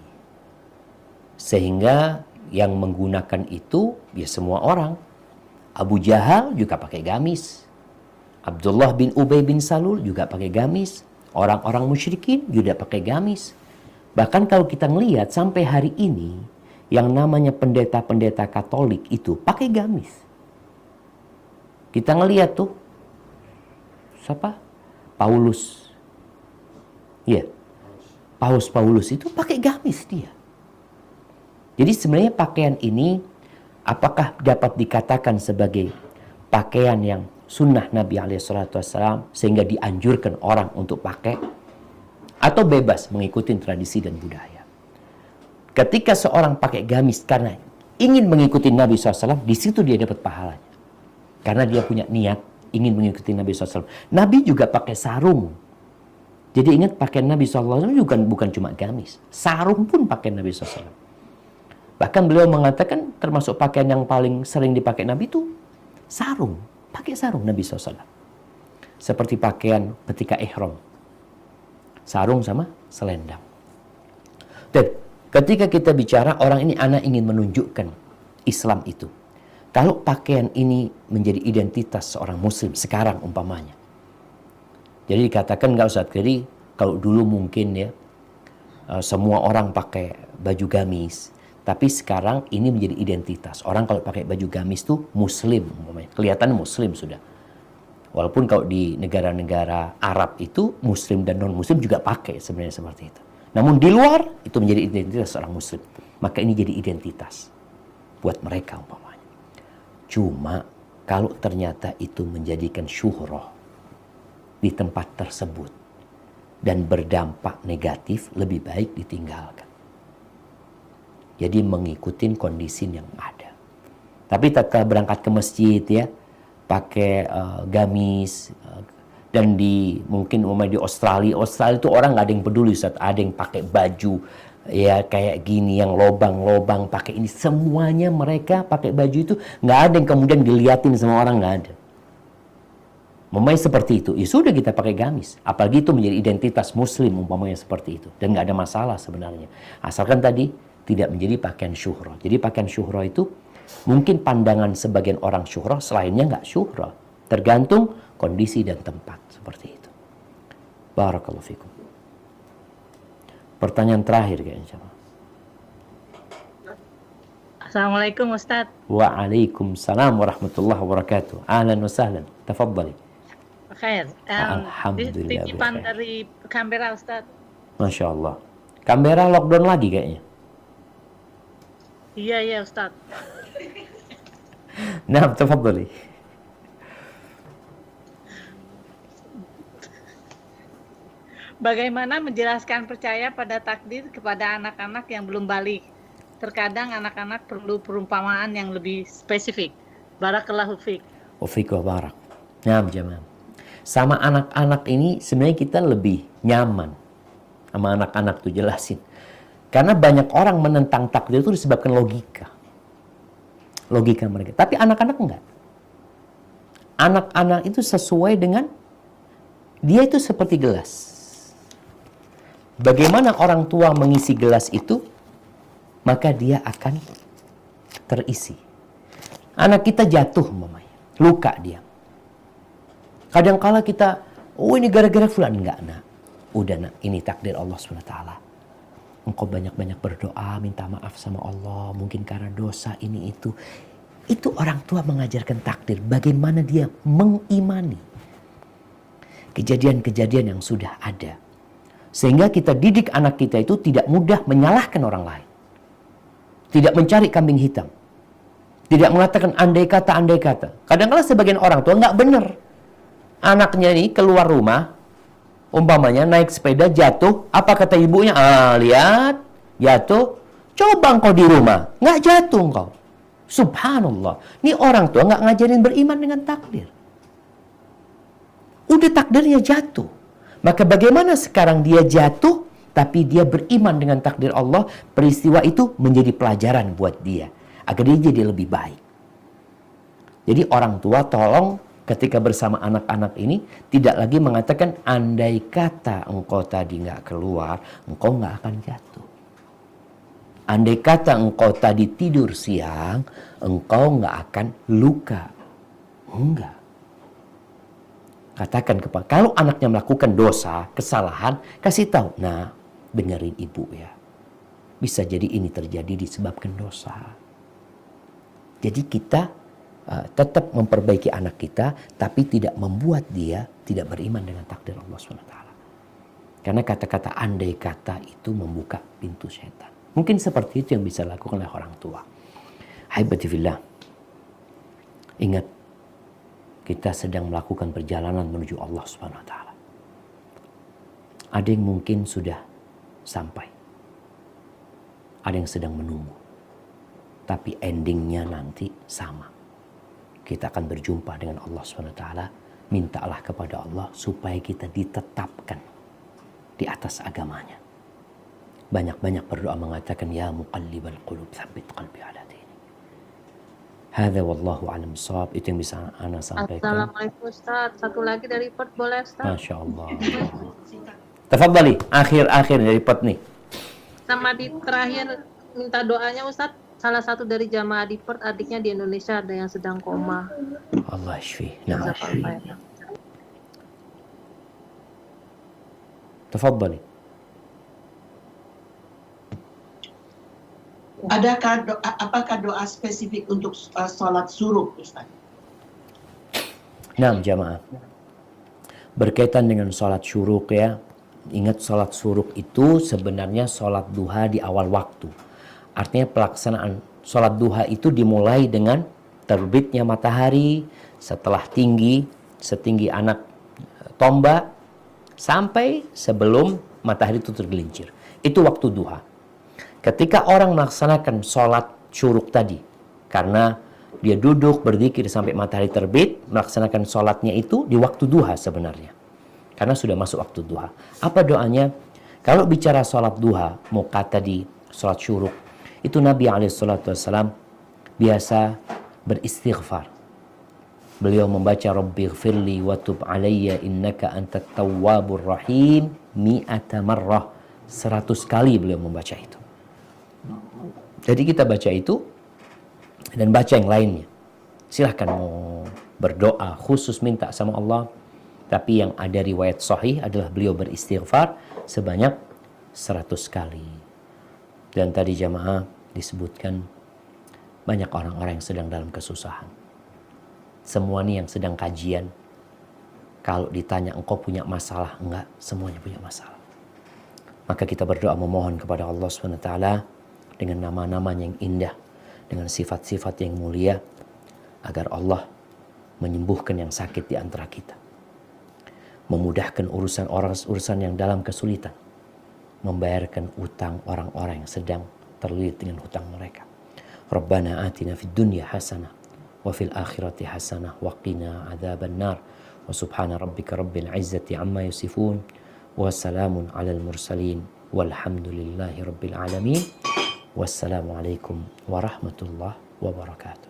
sehingga yang menggunakan itu ya semua orang. Abu Jahal juga pakai gamis, Abdullah bin Ubay bin Salul juga pakai gamis, orang-orang musyrikin juga pakai gamis. Bahkan kalau kita melihat sampai hari ini, yang namanya pendeta-pendeta Katolik itu pakai gamis. Kita ngelihat tuh, siapa? Paulus. Iya, Paus Paulus itu pakai gamis dia. Jadi sebenarnya pakaian ini apakah dapat dikatakan sebagai pakaian yang sunnah Nabi alaihi salatu wassalam sehingga dianjurkan orang untuk pakai, atau bebas mengikuti tradisi dan budaya? Ketika seorang pakai gamis karena ingin mengikuti Nabi shallallahu alaihi wasallam, di situ dia dapat pahalanya. Karena dia punya niat ingin mengikuti Nabi shallallahu alaihi wasallam. Nabi juga pakai sarung. Jadi ingat, pakai Nabi shallallahu alaihi wasallam juga bukan cuma gamis. Sarung pun pakai Nabi shallallahu alaihi wasallam. Bahkan beliau mengatakan termasuk pakaian yang paling sering dipakai Nabi itu sarung. Pakai sarung Nabi shallallahu alaihi wasallam. Seperti pakaian ketika ihram. Sarung sama selendang. Dan ketika kita bicara orang ini, anak ingin menunjukkan Islam itu. Kalau pakaian ini menjadi identitas seorang muslim sekarang umpamanya. Jadi dikatakan nggak usah, jadi kalau dulu mungkin ya semua orang pakai baju gamis. Tapi sekarang ini menjadi identitas. Orang kalau pakai baju gamis tuh muslim umpamanya. Kelihatan muslim sudah. Walaupun kalau di negara-negara Arab itu muslim dan non-muslim juga pakai sebenarnya seperti itu. Namun di luar itu menjadi identitas seorang muslim. Maka ini jadi identitas buat mereka umpamanya. Cuma kalau ternyata itu menjadikan syuhroh di tempat tersebut dan berdampak negatif, lebih baik ditinggalkan. Jadi mengikuti kondisi yang ada. Tapi tatkala berangkat ke masjid ya, pakai uh, gamis, uh, dan di mungkin umumnya di Australia, Australia itu orang nggak ada yang peduli Ustaz. Ada yang pakai baju ya kayak gini yang lobang-lobang, pakai ini, semuanya mereka pakai baju itu, nggak ada yang kemudian diliatin sama orang, nggak ada. Memang seperti itu, ya sudah kita pakai gamis. Apalagi itu menjadi identitas muslim umpamanya seperti itu, dan nggak ada masalah sebenarnya. Asalkan tadi tidak menjadi pakaian syuhroh. Jadi pakaian syuhroh itu mungkin pandangan sebagian orang syuhroh, selainnya nggak syuhroh. Tergantung kondisi dan tempat seperti itu. Barakallahu fikum. Pertanyaan terakhir kayaknya. Assalamualaikum Ustaz. Waalaikumsalam warahmatullahi wabarakatuh. Ahlan wa sahlan. Tafadhali. Khair. Um, Alhamdulillah. Titipan dari Canberra Ustaz. Masya Allah. Canberra lockdown lagi kayaknya. Iya iya Ustaz. Nah, tafadhali. Bagaimana menjelaskan percaya pada takdir kepada anak-anak yang belum balik? Terkadang anak-anak perlu perumpamaan yang lebih spesifik. Barakallahu fiik. Wa fiik wa barak. Naam jamaah. Sama anak-anak ini sebenarnya kita lebih nyaman sama anak-anak tuh jelasin. Karena banyak orang menentang takdir itu disebabkan logika. Logika mereka. Tapi anak-anak enggak. Anak-anak itu sesuai dengan, dia itu seperti gelas. Bagaimana orang tua mengisi gelas itu, maka dia akan terisi. Anak kita jatuh, mamanya, luka dia. Kadangkala kita Oh ini gara-gara fulan. Enggak nak. Udah nak, ini takdir Allah subhanahu wa taala. Engkau banyak-banyak berdoa, minta maaf sama Allah. Mungkin karena dosa ini itu. Itu orang tua mengajarkan takdir. Bagaimana dia mengimani kejadian-kejadian yang sudah ada. Sehingga kita didik anak kita itu tidak mudah menyalahkan orang lain. Tidak mencari kambing hitam. Tidak mengatakan andai kata, andai kata. Kadang-kadang sebagian orang tua nggak benar. Anaknya ini keluar rumah, umpamanya naik sepeda jatuh, apa kata ibunya? Ah, lihat, jatuh. Coba engkau di rumah, nggak jatuh engkau. Subhanallah. Ini orang tua nggak ngajarin beriman dengan takdir. Udah takdirnya jatuh. Maka bagaimana sekarang dia jatuh, tapi dia beriman dengan takdir Allah, peristiwa itu menjadi pelajaran buat dia. Agar dia jadi lebih baik. Jadi orang tua tolong ketika bersama anak-anak ini tidak lagi mengatakan andai kata engkau tadi nggak keluar, engkau nggak akan jatuh. Andai kata engkau tadi tidur siang, engkau nggak akan luka. Enggak. Katakan kepada, kalau anaknya melakukan dosa, kesalahan, kasih tahu. Nah, dengerin ibu ya. Bisa jadi ini terjadi disebabkan dosa. Jadi kita uh, tetap memperbaiki anak kita, tapi tidak membuat dia tidak beriman dengan takdir Allah subhanahu wa taala. Karena kata-kata andai kata itu membuka pintu setan. Mungkin seperti itu yang bisa dilakukan oleh orang tua. Haibati fillah. Ingat, kita sedang melakukan perjalanan menuju Allah subhanahu wa taala. Ada yang mungkin sudah sampai. Ada yang sedang menunggu. Tapi endingnya nanti sama. Kita akan berjumpa dengan Allah subhanahu wa taala. Mintalah kepada Allah supaya kita ditetapkan di atas agamanya. Banyak-banyak berdoa mengatakan, Ya muqallibal qulub, tsabbit qalbi ala dini. Hadza wallahu a'lam bissawab. Itu yang bisa ana sampaikan. Assalamualaikum Ustaz. Satu lagi dari Perth boleh Ustaz? Masya Allah. Tafadhali, akhir-akhir dari Perth nih. Sama di terakhir minta doanya Ustaz. Salah satu dari jamaah di Perth, adiknya di Indonesia ada yang sedang koma. Allah syfi. Nah. Tafadhali. Adakah doa, apakah doa spesifik untuk uh, sholat suruh, Ustaz? Nah, jamaah. Berkaitan dengan sholat syuruk ya. Ingat sholat syuruk itu sebenarnya sholat duha di awal waktu. Artinya pelaksanaan sholat duha itu dimulai dengan terbitnya matahari setelah tinggi, setinggi anak tombak sampai sebelum matahari itu tergelincir. Itu waktu duha. Ketika orang melaksanakan sholat syuruk tadi, karena dia duduk berzikir sampai matahari terbit, melaksanakan sholatnya itu di waktu duha sebenarnya. Karena sudah masuk waktu duha. Apa doanya? Kalau bicara sholat duha, muka tadi, sholat syuruk, itu Nabi alaihi salatu wassalam biasa beristighfar. Beliau membaca Rabbighfirli wa tub alayya innaka antat tawwabur rahim mi'ata marrah. Seratus kali beliau membaca itu. Jadi kita baca itu dan baca yang lainnya. Silahkan mau berdoa khusus minta sama Allah. Tapi yang ada riwayat sahih adalah beliau beristighfar sebanyak seratus kali. Dan tadi jamaah disebutkan banyak orang-orang yang sedang dalam kesusahan. Semua ini yang sedang kajian. Kalau ditanya engkau punya masalah, enggak, semuanya punya masalah. Maka kita berdoa memohon kepada Allah subhanahu wa taala dengan nama-namanya yang indah, dengan sifat-sifat yang mulia, agar Allah menyembuhkan yang sakit di antara kita. Memudahkan urusan orang urusan yang dalam kesulitan. Membayarkan utang orang-orang yang sedang terlilit dengan hutang mereka. Rabbana atina fid dunya hasanah wa fil akhirati hasanah wa qina adzaban nar. Wa subhana rabbika rabbil izzati amma yasifun wa salamun alal mursalin walhamdulillahi rabbil alamin. Wassalamualaikum warahmatullahi wabarakatuh.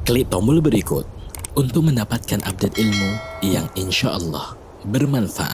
Klik tombol berikut untuk mendapatkan update ilmu yang insya Allah bermanfaat.